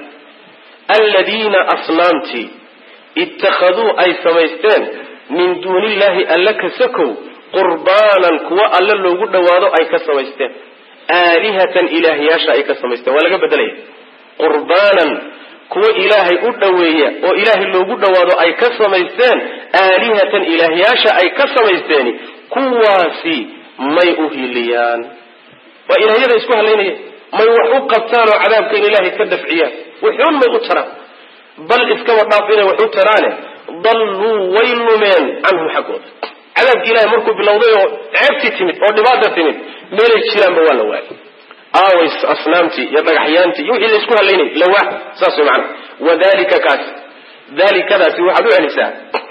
الذين أصنامتي اتخذوا أي سميستان من دون الله ألك سكوا قربانا كوا ألا لو قد وادو أي كسميستان آلهة إلهياشا أي كسميستان ولا قبدليه قربانا كوا إلهي قد ويا وإلهي لو قد وادو أي كسميستان آلهة إلهياشا أي كسميستان كواسي ما يؤهليان وإلهي هذا يسكوها لينيه ما يوحوق قبطان وعذاب كين إلهي كدف عيان وحيون ما يقترى بل إسكوا طافين وحيون ترانه ضلوا ويلوا من عنهم حقود عذاب إلهي مركب باللوضي عبتي تمت أو دبادة تمت ميلي الشيلان بوالا واحد آويس أصنامتي يبقى حيانتي يوحي اللي يسكوها ليني لواح ساسو معنا وذلك كاس ذلك كذا سيوحدوا عنساء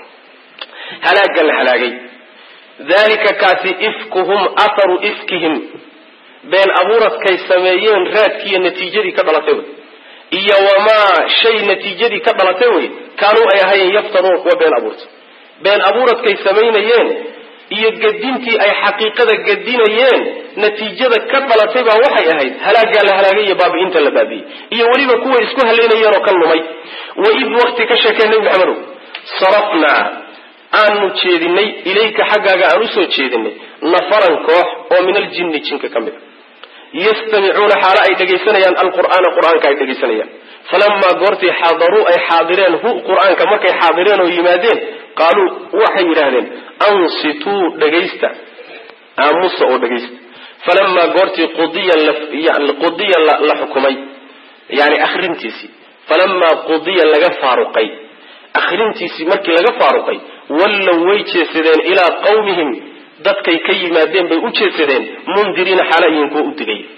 هلاك قال هلاكي ذلك كاس إفكهم أثر إفكهم بين أبورة كي سميين رات كي النتيجة دي كدلتوي إيا وما شيء نتيجة دي كدلتوي كانوا أيهاين يفترون وبين أبورة بين أبورة كي سميين إيا قدينتي أي حقيقة قدينيين نتيجة كدلتوي وحي أهيد هلا قال هلاقية باب إنت لبابي إيا وليبا كوة اسكوها لين يرو كالنمي وإذ وقت كشكا نبي عمرو صرفنا أنو تشيدني إليك حقاقا أنو تشيدني نفرا كوح ومن الجن تشنك كمدا يستمعون حالا أي تجيسنيان القرآن قرآن كأي تجيسنيان فلما قرتي حاضروا أي حاضرين هو قرآن كما كي حاضرين ويمادين قالوا وحي رهدين أنصتوا دجيستا أمس أو دجيست فلما قرتي قضيا لف يعني قضيا لحكمي يعني أخرنتيسي فلما قضيا لجا فاروقي أخرنتيسي مركي لجا فاروقي ولو ويتشي سيدين إلى قومهم dadkay ka yimaadeen bay u jeedsadeen mundiriina xalayinku u digay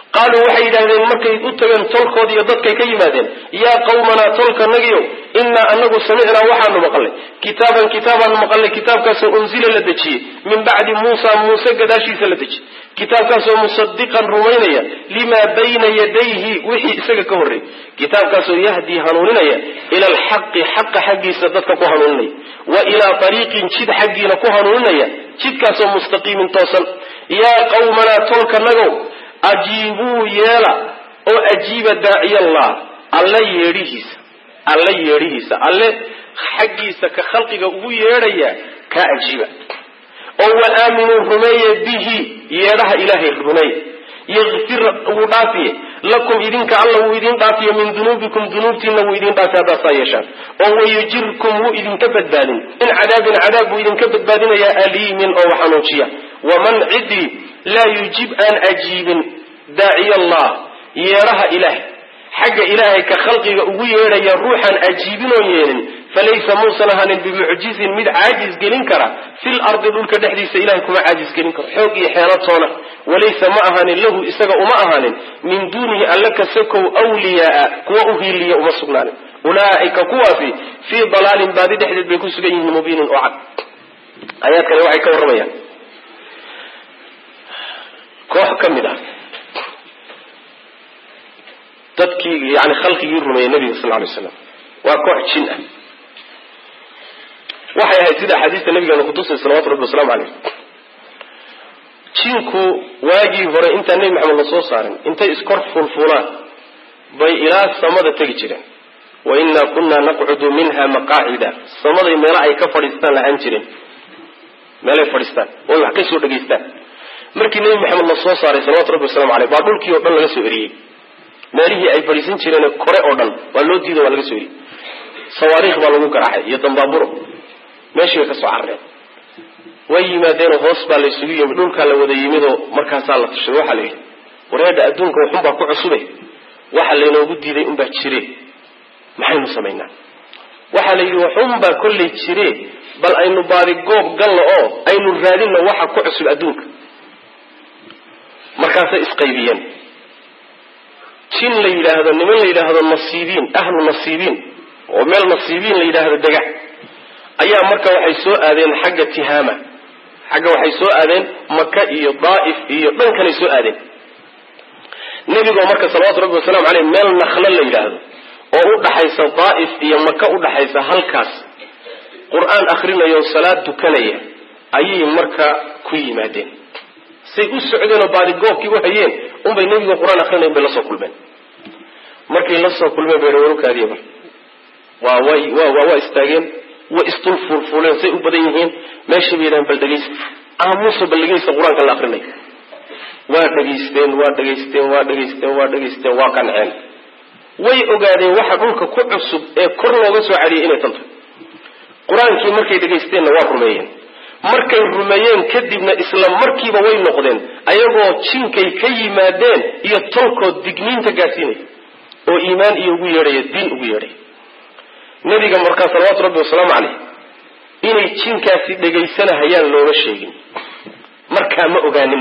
qaaluu waxay yidhahdeen markay u tageen tolkood iyo dadkay ka yimaadeen yaa qawmanaa tolkanagiyow innaa anagu samicnaa waxaanu maqalnay kitaaban kitaabaanu maqalnay kitaabkaasoo unzila la dejiyey min bacdi muusa muuse gadaashiisa la dejiyey kitaabkaasoo musadiqan rumaynaya limaa bayna yadayhi wixii isaga ka horreeyey kitaabkaasoo yahdii hanuuninaya ila alxaqi xaqa xaggiisa dadka ku hanuuninaya wa ilaa ariiqin jid xaggiina ku hanuuninaya jidkaasoo mustaqiimin toosan yaa qawmanaa tolkanagow ajiibuu yeela oo ajiiba daaciyallah alle yeedhihiisa alle yeedhihiisa alle xaggiisa ka khalqiga ugu yeedhaya kaa ajiiba oo wa aaminuu rumeeye bihi yeedhaha ilaahay rumeeye yakfir wuu dhaafiye lakum idinka alla wuu idin dhaafiye min dunuubikum dunuubtiina wuu idin dhaafi haddaad saa yeeshaan oo wayujirkum wuu idinka badbaadin min cadaabin cadaab buu idinka badbaadinayaa aliimin oo waxanuujiya waman cidii laa yujib aan ajiibin daaciy allah yeedhaha ilaah xagga ilaahay ka khalqiga ugu yeedhaya ruuxaan ajiibinoon yeelin falaysa muusan ahaanin bimucjizin mid caajis gelin kara fil ardi dhulka dhexdiisa ilahay kuma caajis gelin karo xoog iyo xeelatoona walaysa ma ahaanin lahu isaga uma ahaanin min duunihi alla kasakow wliyaaa kuwa u hiiliya uma sugnaanin ulaa'ika kuwaasi fii dalaalin baadi dhexdeed bay ku sugan yihiin mubiinin oo cad aayaadkani waxay ka warramayaan koox ka mid ah dadkii yani khalqigii rumeeyey nabiga sal lay slam waa koox jin ah waxay ahayd sida axaadiista nabigeena kutusay salawatu rabbi wasalaamu caleyh jinku waagii hore intaan nebi maxamed la soo saarin intay iskor fulfulaan bay ilaa samada tegi jireen wa innaa kunnaa naqcudu minha maqaacida samaday meela ay ka fadhiistaan lahaan jireen meelay fadhiistaan oo wax ka soo dhegaystaan markii nebi maxamed la soo saaray salawatu rabbi wasalamu caleyh baa dhulkii oo dhan laga soo eriyey meelihii ay fadhiisan jireen kore oo dhan waa loo diido waa laga soo eriyey sawaariikh baa lagu garaacay iyo dambaaburo meeshii bay ka soo carareen way yimaadeenoo hoos baa la isugu yimid dhulkaa la wada yimidoo markaasaa la tashaday waxaa la yidhi wareedha adduunka waxunbaa ku cusube waxa laynoogu diiday unbaa jire maxaynu samaynaa waxaa la yidhi waxunbaa kollay jire bal aynu baadi goob gallo oo aynu raadinno waxa ku cusub adduunka markaasay isqaybiyeen jin la yidhaahdo niman la yidhaahdo nasiibiin ahlu nasiibiin oo meel nasiibiin la yidhaahdo dega ayaa marka waxay soo aadeen xagga tihaama xagga waxay soo aadeen maka iyo daa'if iyo dhankanay soo aadeen nebigoo marka salawaatu rabbi wasalaamu caleyh meel nakhlo la yidhaahdo oo u dhaxaysa daa'if iyo maka u dhaxaysa halkaas qur-aan akhrinayo salaad tukanaya ayay marka ku yimaadeen say u socdeenoo baadigoobkii u hayeen unbay nebiga qur-aan akrinayn bay lasoo kulmeen markay lasoo kulmeen bay warukaadiya mar waa way waa waa istaageen way isdul fuulfuuleen say u badan yihiin meeshii bay yidhahan bal dhegaysta aamuusa bal dhegaysta qur-aanka la akrinay waa dhegaysteen waa dhegaysteen waa dhegaysteen waa dhegaysteen waa qanceen way ogaadeen waxa dhulka ku cusub ee kor looga soo cadiyay inay tanto qur-aankii markay dhegaysteenna waa rumeeyeen markay rumeeyeen kadibna isla markiiba way noqdeen ayagoo jinkay ka yimaadeen iyo tolkood digniinta gaadsiinaya oo iimaan iyo ugu yeedhaya diin ugu yeedhaya nabiga markaa salawaatu rabbi wasalaamu caleyh inay jinkaasi dhegaysanahayaan looma sheegin markaa ma ogaanin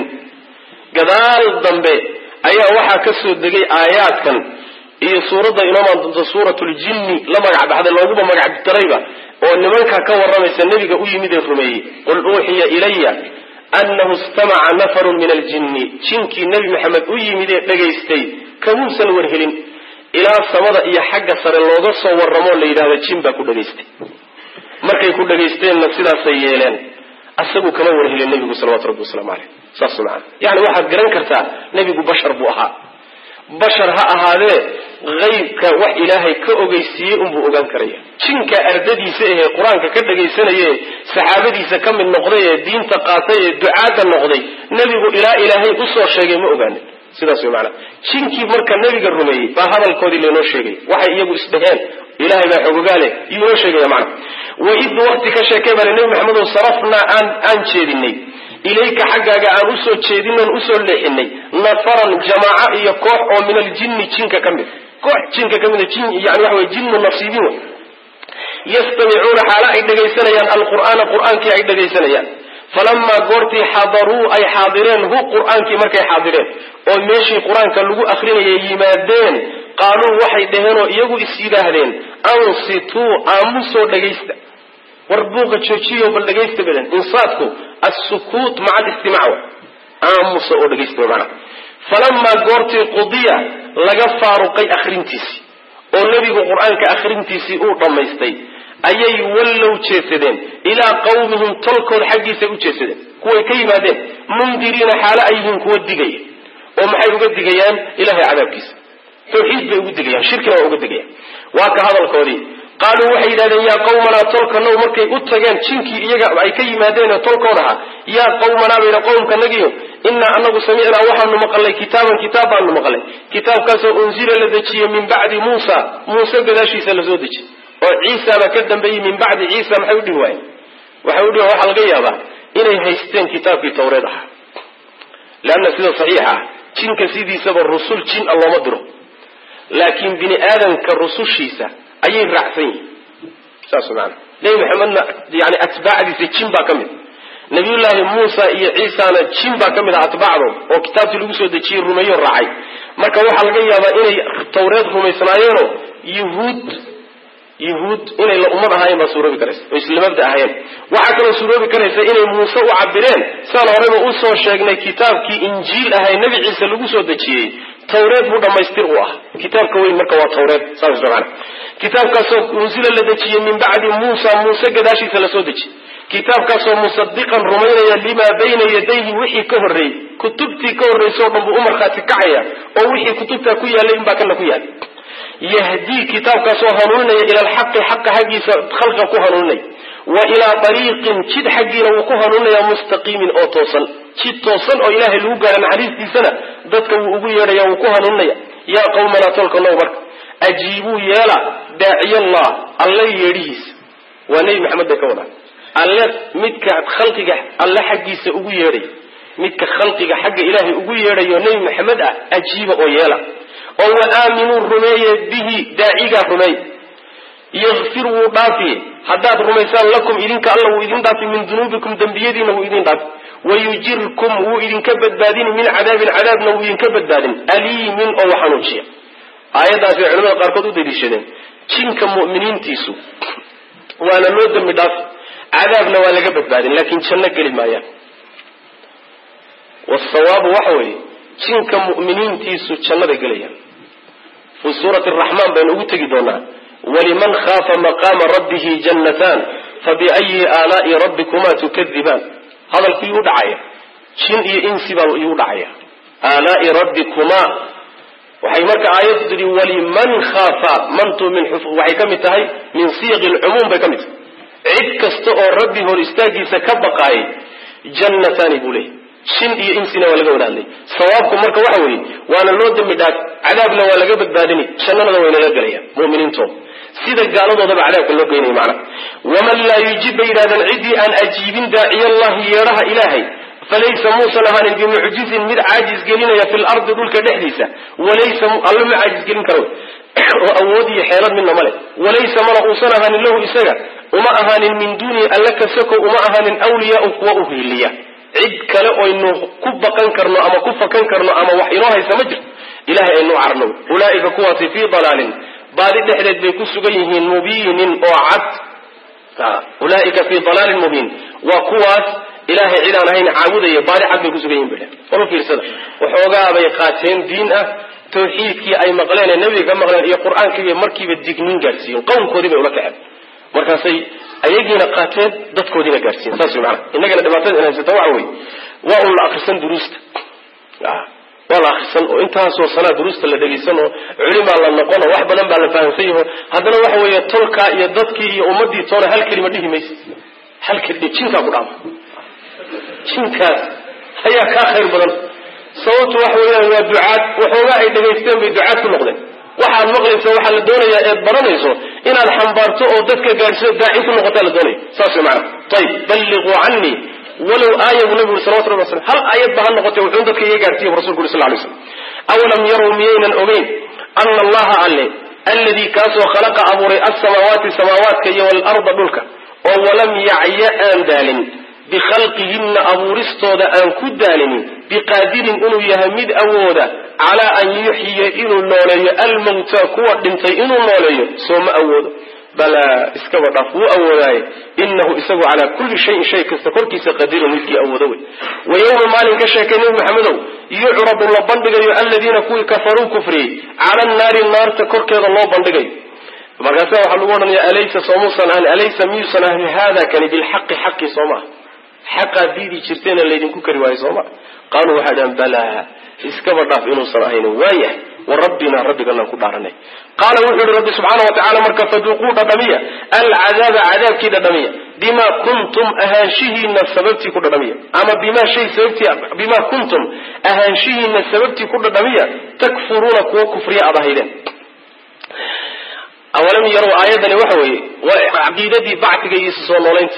gadaal dambe ayaa waxaa ka soo degay aayaadkan iyo suuradda inoomaan doonto suuratuljinni la magac baxday looguba magac darayba oo nimanka ka warramaysa nebiga u yimid ee rumeeyey qul uuxiya ilaya annahu istamaca nafarun min aljinni jinkii nebi maxamed u yimid ee dhegaystay kamuusan warhelin ilaa samada iyo xagga sare looga soo warramoo la yidhahdo jin baa ku dhegaystay markay ku dhagaysteenna sidaasay yeeleen asagu kama warhelin nebigu salawatu rabbi wasalaamu caleyh saas macana yani waxaad garan kartaa nebigu bashar buu ahaa bashar ha ahaadee haybka wax ilaahay ka ogeysiiyey unbuu ogaan karaya jinka ardadiisa ahee qur-aanka ka dhagaysanaye saxaabadiisa ka mid noqday ee diinta qaatay ee ducaadda noqday nebigu ilaa ilaahay usoo sheegay ma ogaanin sidaas way macana jinkii marka nebiga rumeeyey baa hadalkoodii laynoo sheegay waxay iyagu isdheheen ilahay baa xogogaale iyuu inoo sheegaya macana waid waqti ka sheekay bale nebi maxamed oo sarafnaa aan aan jeedinay ilayka xaggaaga aan usoo jeedinon usoo leexinay nafaran jamaaca iyo koox oo min aljinni jinka ka mid koox jinka ka mid jin yani waxa way jinnu nasiibin wa yastamicuuna xaala ay dhegaysanayaan alqur'aana qur'aankii ay dhegaysanayaan falamaa goortii xadaruu ay xaadireen hu qur-aankii markay xaadireen oo meeshii qur-aanka lagu akrinayay yimaadeen qaaluu waxay dhaheenoo iyagu is yidhaahdeen ansituu aamusoo dhagaysta war buuqa joojiyo bal dhagaysta badan insaadku assukuut maca alistimaac aamusa oo dhagaysta macna falamaa goortii qudiya laga faaruqay akhrintiisii oo nebigu qur-aanka akhrintiisii uu dhammaystay ayay wallow jeedsadeen ilaa qawmihim tolkood xaggiisay u jeedsadeen kuway ka yimaadeen mundiriina xaalo ay yihiin kuwa digaya oo maxay uga digayaan ilahay cadaabkiisa tawxiid bay ugu digayaan shirkina waa uga digayaan waa ka hadalkoodii qaaluu waxay yidhahdeen yaa qawmanaa tolkanow markay u tageen jinkii iyaga ay ka yimaadeen oo tolkood ahaa yaa qawmanaa bayna qowmkanagiyo innaa anagu samicnaa waxaanu maqalnay kitaaban kitaab baanu maqlay kitaabkaasoo unzila la dejiyey min bacdi muusa muuse gadaashiisa lasoo dejiyey oo ciisaba ka dambeeyey min bacdi ciisa maxay u dhihi waayeen waxay u dhihi waxaa laga yaabaa inay haysteen kitaabkii tawreed ahaa leanna sida saxiixa ah jinka sidiisaba rusul jin a looma diro laakiin bini aadamka rusushiisa ayay raacsan yihiin saas maana nebi maxamedna yani atbaacdiisa jin baa ka mid nabiyullaahi muusa iyo ciisana jin baa ka mid ah atbaacdood oo kitaabkii lagu soo dejiyey rumeeyo raacay marka waxaa laga yaabaa inay tawreed rumaysnaayeenoo yuhuud yuhuud inay la ummad ahaayeen baa suuroobi karaysa oo isla mabda ahaayeen waxaa kaloo suuroobi karaysa inay muuse u cabireen saan horeyba usoo sheegnay kitaabkii injiil ahay nebi ciise lagu soo dejiyey tawreed buu dhamaystir u ah kitaabka weyn marka waa tawreed saas maana kitaabkaasoo unsila la dejiyey min bacdi muusa muuse gadaashiisa lasoo dejiyey kitaabkaasoo musadiqan rumaynaya limaa bayna yadayhi wixii ka horreeyey kutubtii ka horraysoo dhan buu u markhaati kacaya oo wixii kutubtaa ku yaallay inbaa kana ku yaallay yahdii kitaabkaasoo hanuuninaya ila alxaqi xaqa xaggiisa khalqa ku hanuuninaya wa ilaa ariiqin jid xaggiina wuu ku hanuuninaya mustaqiimin oo toosan jid toosan oo ilaahay lagu gaara naxariistiisana dadka wuu ugu yeedhaya wuu ku hanuuninaya yaa qawmanaa tolka now marka ajiibuu yeela daaciyallah alle yeedhihiisa waa nebi maxamed bay ka wadaan alle midka khalqiga alle xaggiisa ugu yeedhay midka khalqiga xagga ilaahay ugu yeedhayo nebi maxamed ah ajiiba oo yeela oo wa aaminuu rumeeye bihi daacigaa rumeey yakfir wuu dhaafiye haddaad rumaysaan lakum idinka alla wuu idin dhaafi min dunuubikum dembiyadiina wuu idin dhaafi wayujirkum wuu idinka badbaadini min cadaabin cadaabna wuu idinka badbaadin aliimin oo wax xanuujiya aayaddaasi ay culamada qaarkood u daliishadeen jinka mu'miniintiisu waana loo dembi dhaafi cadaabna waa laga badbaadin laakiin janno geli maayaan wasawaabu waxa weeye jinka mu'miniintiisu jannaday gelayaan fi suurati araxmaan baynu ugu tegi doonaa waliman khaafa maqaama rabbihi jannataan fabiayi aalaa'i rabbikumaa tukadibaan hadalkii u dhacaya jin iyo insi baa igu dhacaya aalaa'i rabbikumaa waxay marka aayaddu tidhi waliman khaafa mantu min waxay ka mid tahay min siyaqi lcumuum bay ka mid tahay cid kasta oo rabbi hor istaagiisa ka baqaayay jannataani buu leeyahy jin iyo insina waa laga wada hadlay sawaabku marka waxa weeye waana loo dembi dhaaf cadaabna waa laga badbaadini jannadana way naga galayaan mu'miniintooda sida gaaladoodaba cadaabka loo geynaya macna waman laa yujib bay yidhahdeen ciddii aan ajiibin daaciyallahi yeedhaha ilaahay falaysa muusan ahaanin bimucjizin mid caajis gelinaya fi lardi dhulka dhexdiisa walaysa alla ma caajis gelin karo oo awood iyo xeelad midna male walaysa mana uusan ahaanin lahu isaga uma ahaanin min duunihi alla kasako uma ahaanin awliyaau kuwa u hiiliya cid kale oynu ku baqan karno ama ku fakan karno ama wax inoo haysa ma jirto ilahay aynu carno ulaa'ika kuwaasi fii dalaalin baadi dhexdeed bay ku sugan yihiin mubiinin oo cad ulaa'ika fii dalaalin mubiin waa kuwaas ilahay cid aan ahayn caabudaya baadi cad bay ku sugan yihin bidhe wala fiirsada waxoogaa bay qaateen diin ah tawxiidkii ay maqleen ee nebiga ka maqleen iyo qur-aankiiba markiiba digniin gaadhsiiyen qowmkoodii bay ula kaceen markaasay ayagiina qaateen dadkoodiina gaadhsiiyen saas way maana innagana dhibaatada in haysata waxa weeye waa un la akrisan duruusta waa la akrisan oo intaasoo sanaa duruusta la dhegaysan oo culimaa la noqon oo wax badan baa la fahamsan yaho haddana waxa weeye tolkaa iyo dadkii iyo ummadii toona hal kelima dhihi maysa hal kelima jinkaa ku dhaama jinkaas ayaa kaa khayr badan sababtu waxa weeyaan waa ducaad waxoogaa ay dhagaysteen bay ducaad ku noqdeen waxaad maqlaysa waxaa la doonayaa eed baranayso inaad xambaarto oo dadka gaadhsiyo daaci ku noqotaa la doonaya saas way macana ayib balliquu canii walow aaya buu nabigu uri salawatu rabbi wasalam hal aayad ba ha noqotay wuxuun dadka iga gaadhsiiya bu rasulku uri sal lay slam awalam yarow miyaynan ogeyn ana allaha alle alladii kaasoo khalaqa abuuray alsamaawaati samaawaadka iyo waalarda dhulka oo walam yacya aan daalin بخلقهن أبورستود أن كدالين بقادر إنو يهمد أودا على أن يحيي إنو النولي الموتى كوة دمتي إنو النولي ثم أودا بلا اسكبر رفو أولاي إنه إساو على كل شيء شيء كستكرك سقدير مثل أودوي ويوم مالك شاكنين محمد يعرض الله بندقي الذين كوي كفروا كفري على النار النار تكرك الله بندقي مرقسا وحلونا يا أليس صموصا أن أليس ميوسا أن هذا كان بالحق حق صمع حق ديدي شرتين الذين كوكري واي صمع قالوا هذا بلا اسكبر رفو إنو صراحين وايه وربنا ربك الله كدارني قال وحده رب سبحانه وتعالى مركا فذوقوا دمية العذاب عذاب كده دمية بما كنتم أهانشيه من السببتي كده دمية أما بما شيء سببتي بما كنتم أهانشيه من السببتي كده دمية تكفرون كو كفرية أضاهيدين أولم يروا آياتنا وحوي وعقيدتي بعتك يسوع الله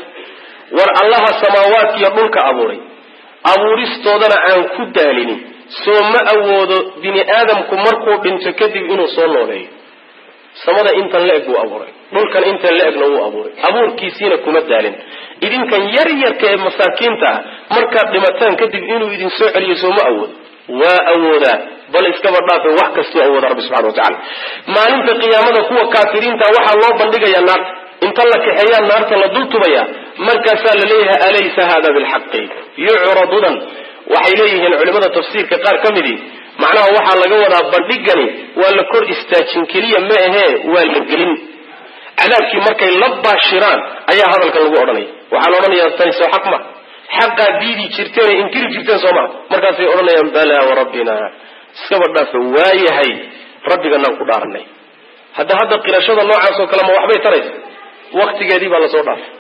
ور الله السماوات يملك أبوري أبوريستودنا عن كداليني soo ma awoodo bini aadamku markuu dhinto kadib inuu soo nooleeyo samada intan la eg buu abuuray dhulkan intan la egna wuu abuuray abuurkiisiina kuma daalin idinkan yar yarka ee masaakiinta markaad dhimataan kadib inuu idin soo celiyo soo ma awoodo waa awoodaa bal iskaba dhaafay wax kastoo awooda rabbi subxaana watacaala maalinta qiyaamada kuwa kaafiriinta waxaa loo bandhigayaa naarta inta la kaxeeyaa naarta la dul tubayaa markaasaa la leeyahay alaysa hada bilxaqi yucradudan waxay leeyihiin culimada tafsiirka qaar ka midi macnaha waxaa laga wadaa bandhigani waa la kor istaajin keliya ma ahee waa la gelin cadaabkii markay la baashiraan ayaa hadalkan lagu odhanaya waxaa la odhanayaa tani soo xaq ma xaqaa diidi jirteen ee inkiri jirteen soo maa markaasay odhanayaan balaa warabbina iskaba dhaafe waayahay rabbiganaan ku dhaaranay hadda hadda qirashada noocaas oo kale ma waxbay taraysa waktigeedii baa lasoo dhaafay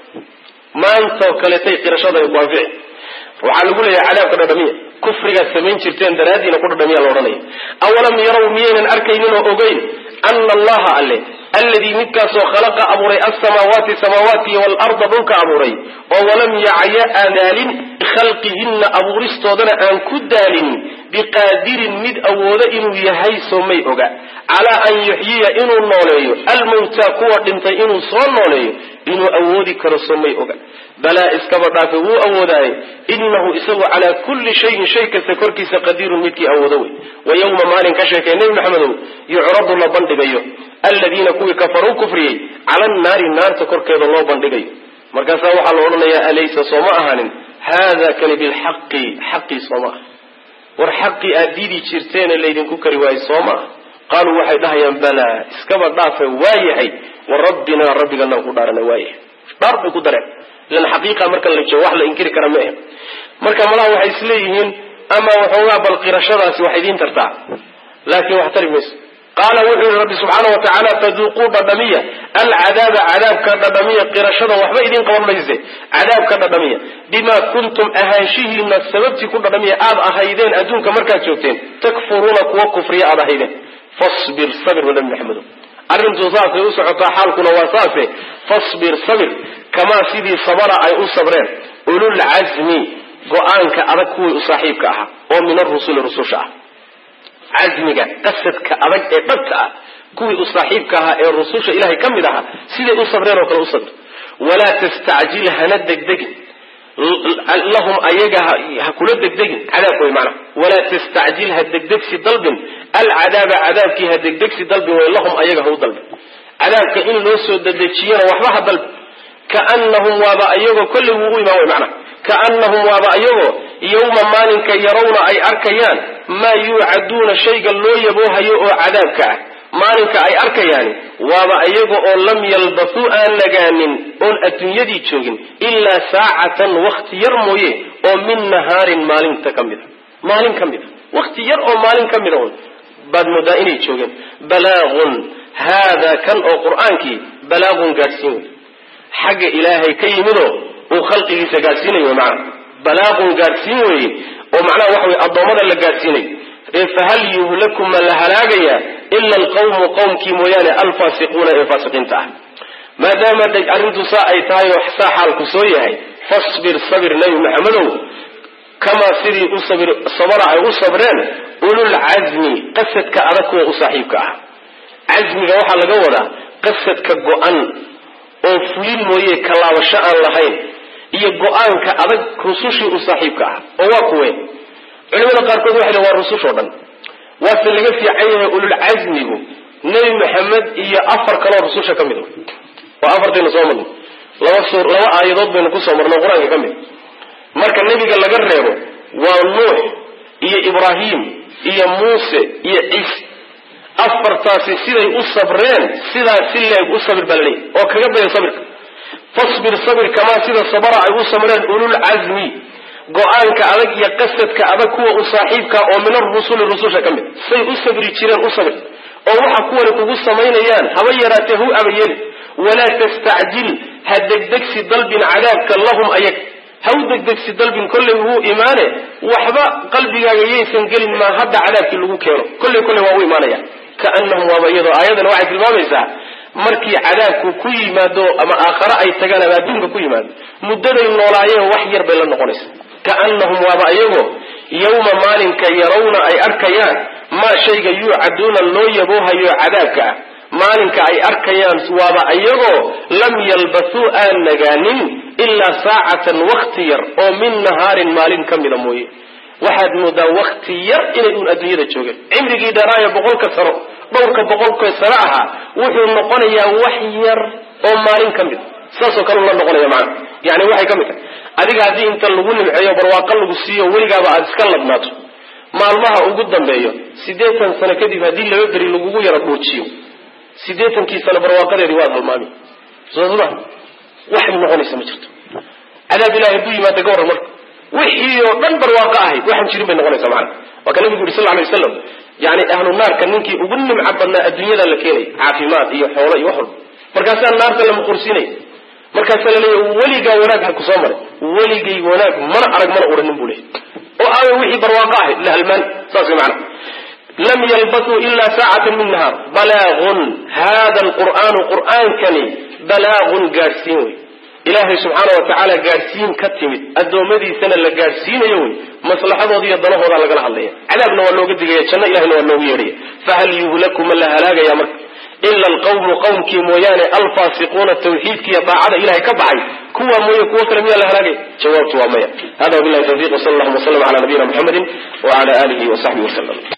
maantoo kaleetay qirashada ay ku anfici waxaa lagu leeyahay cadaabka dhadhamiya kufrigaad samayn jirteen daraadiina ku dhadhamiya la odhanaya awalam yarow miyaynan arkaynin oo ogeyn ana allaha alle alladii midkaasoo khalaqa abuuray alsamaawaati samaawaati waalarda dhulka abuuray oo walam yacya adaalin bikhalqihinna abuuristoodana aan ku daalin biqaadirin mid awooda inuu yahay soo may oga calaa an yuxyiya inuu nooleeyo almawtaa kuwa dhintay inuu soo nooleeyo inuu awoodi karo soo may oga balaa iskaba dhaafe wuu awoodaaye inahu isagu calaa kulli shayin shay kasta korkiisa qadiirun midkii awoodo wey wa yawma maalin ka sheekay nebi maxamedow yucradu la bandhigayo aladiina kuwii kafaruu kufriyey cala annaari naarta korkeeda loo bandhigayo markaasaa waxaa la odhanayaa alaysa sooma ahaanin haada kani bilxaqi xaqii sooma ah war xaqii aad diidi jirteene laydinku kari waaye sooma ah qaaluu waxay dhahayaan balaa iskaba dhaafe waayahay wa rabbinaa rabbiganaan ku dhaarana waayahay dhaar bay ku dareen lan xaqiiqa marka la joogo wax la inkiri kara ma ahe marka malaha waxay isleeyihiin ama waxoogaa bal qirashadaasi wax idiin tartaa laakiin wax tari mayso qaala wuxuu yihi rabbi subxaana watacaala faduuquu dhadhamiya alcadaaba cadaabka dhadhamiya qirashada waxba idiin qaban mayse cadaabka dhadhamiya bimaa kuntum ahaanshihiina sababtii ku dhadhamiya aada ahaydeen adduunka markaad joogteen takfuruuna kuwa kufriya aada ahaydeen fasbir sabir wa nabi maxamedo arrintu saasay u socotaa xaalkuna waa saase fasbir sabir kamaa sidii sabara ay u sabreen ulul casmi go-aanka adag kuwii u saaxiibka ahaa oo min arusuli rususha ah casmiga qasadka adag ee dhabta ah kuwii u saaxiibka ahaa ee rususha ilaahay ka mid ahaa siday u sabreen oo kale u sabir walaa tastacjil hana degdegin lahum ayaga ha kula degdegin cadaabka way macnaha walaa tastacjil ha degdegsi dalbin alcadaaba cadaabkii ha degdegsi dalbin way lahum ayaga ha u dalbin cadaabka in loo soo dedejiyana waxba ha dalbin kaanahum waaba ayagoo kolley wuu u imaan way macnaha kaanahum waaba ayagoo yawma maalinka yarawna ay arkayaan maa yuucaduuna shayga loo yaboohayo oo cadaabka ah maalinka ay arkayaani waaba ayaga oo lam yalbathuu aan nagaanin oon adduunyadii joogin ilaa saacatan wakti yar mooye oo min nahaarin maalinta ka mid a maalin ka mid a wakti yar oo maalin ka mid a un baad moodaa inay joogeen balaagun haadaa kan oo qur-aankii balaagun gaadhsiin wey xagga ilaahay ka yimidoo uu khalqigiisa gaadhsiinayo macnaha balaagun gaadhsiin weye oo macnaha waxa weye addoommada la gaadhsiinayo ee fahal yuhlaku ma la halaagayaa ila alqawmu qawmkii mooyaane alfaasiquuna ee faasiqiinta ah maadaama arrintu saa ay tahay oo saa xaalku soo yahay fasbir sabir nebi maxamedow kamaa sidii u sabir sabara ay u sabreen ulul casmi qasadka adag kuwa u saaxiibka ah casmiga waxaa laga wadaa qasadka go-an oo fulin mooye kalaabasho aan lahayn iyo go-aanka adag rusushii u saaxiibka ah oo waa kuween culimada qaarkood waxay leeyihiin waa rusush oo dhan waase laga fiican yahay ulul casmigu nabi maxamed iyo afar kaloo rususha ka mid ah waa afartayna soo marnay laba suur laba aayadood baynu ku soo marnay qur-aanka ka mid marka nabiga laga reebo waa nuux iyo ibraahim iyo muuse iyo ciise afartaasi siday u sabreen sidaa si leeg u sabir balay oo kaga daya sabirka fasbir sabir kama sida sabara ay u sabreen ulul azmi go-aanka adag iyo qasadka adag kuwa u saaxiibka oo min ar-rusul rususha kamid say u sabri jireen u sabir oo waxa kuwa kugu sameynayaan haba yaraatee hu abayeen wala tastacjil hadegdegsi dalbin cadaabka lahum ayak haw degdegsi dalbin kulli uu iimaane waxba qalbigaaga yeesan gelin ma hadda cadaabkii lagu keeno kulli kulli waa u iimaanaya kaannahum wabayadu aayadan waxay tilmaamaysaa markii cadaabku ku yimaado ama aakhara ay tagaan ama adduunka ku yimaado muddaday noolaayeen wax yar bay la noqonaysaa kaannahum wabayadu yawma maalinka yarawna ay arkayaan ma shayga yuucaduuna loo yaboohayo cadaabka ah maalinka ay arkayaan waaba ayagoo lam yalbathuu aan nagaanin ilaa saacatan wakti yar oo min nahaarin maalin ka mida mooye waxaad moodaa wakti yar inay uun adduunyada joogeen cimrigii dheeraayo boqolka sano dhowrka boqolka sano ahaa wuxuu noqonayaa wax yar oo maalin ka mid saasoo kale la noqonaya macana yani waxay ka mid tahay adiga haddii inta lagu nimceeyo barwaaqa lagu siiyo weligaaba aada iska ladnaato maalmaha ugu dambeeyo siddeetan sano kadib haddii laba beri lagugu yaro dhoojiyo siddeetankii sano barwaaqadeedii waad halmaami soosma waxay noqonaysa ma jirto cadaab ilahi hadduu yimaada ka warran marka wixii oo dhan barwaaqo ahayd waxaan jirin bay noqonaysaa macana waa ka nabigu yuri sal alay wasalam yani ahlu naarka ninkii ugu nimca badnaa adduunyada la keenay caafimaad iyo xoolo iyo wax walba markaasaa naarta la muqursiinaya markaasaa laleeyahy weligaa wanaag ha ku soo maray weligay wanaag mana arag mana odhanin buu leeyay oo aawe wixii barwaaqo ahayd la halmaan saas way macana lam yalbathuu ila saacatan min nahaar balaagun hada alqur'aanu qur'aankani balaagun gaadhsiin wey ilaahay subxaana wa tacaala gaadhsiin ka timid addoommadiisana la gaadhsiinayo wey maslaxadooda iyo danahooda lagala hadlaya cadaabna waa looga digaya janno ilahayna waa loogu yeedhaya fahal yuhlaku ma la halaagaya marka ila alqawmu qawmkii mooyaane alfaasiquuna tawxiidkiiyo daacada ilahay ka baxay kuwa mooye kuwo kale miyaa la halaagaya jawaabtu waa maya hada wabillahi tawfiq wsala allahuma wasalam ala nabiyina muxamedin wala alihi wasaxbihi wasalam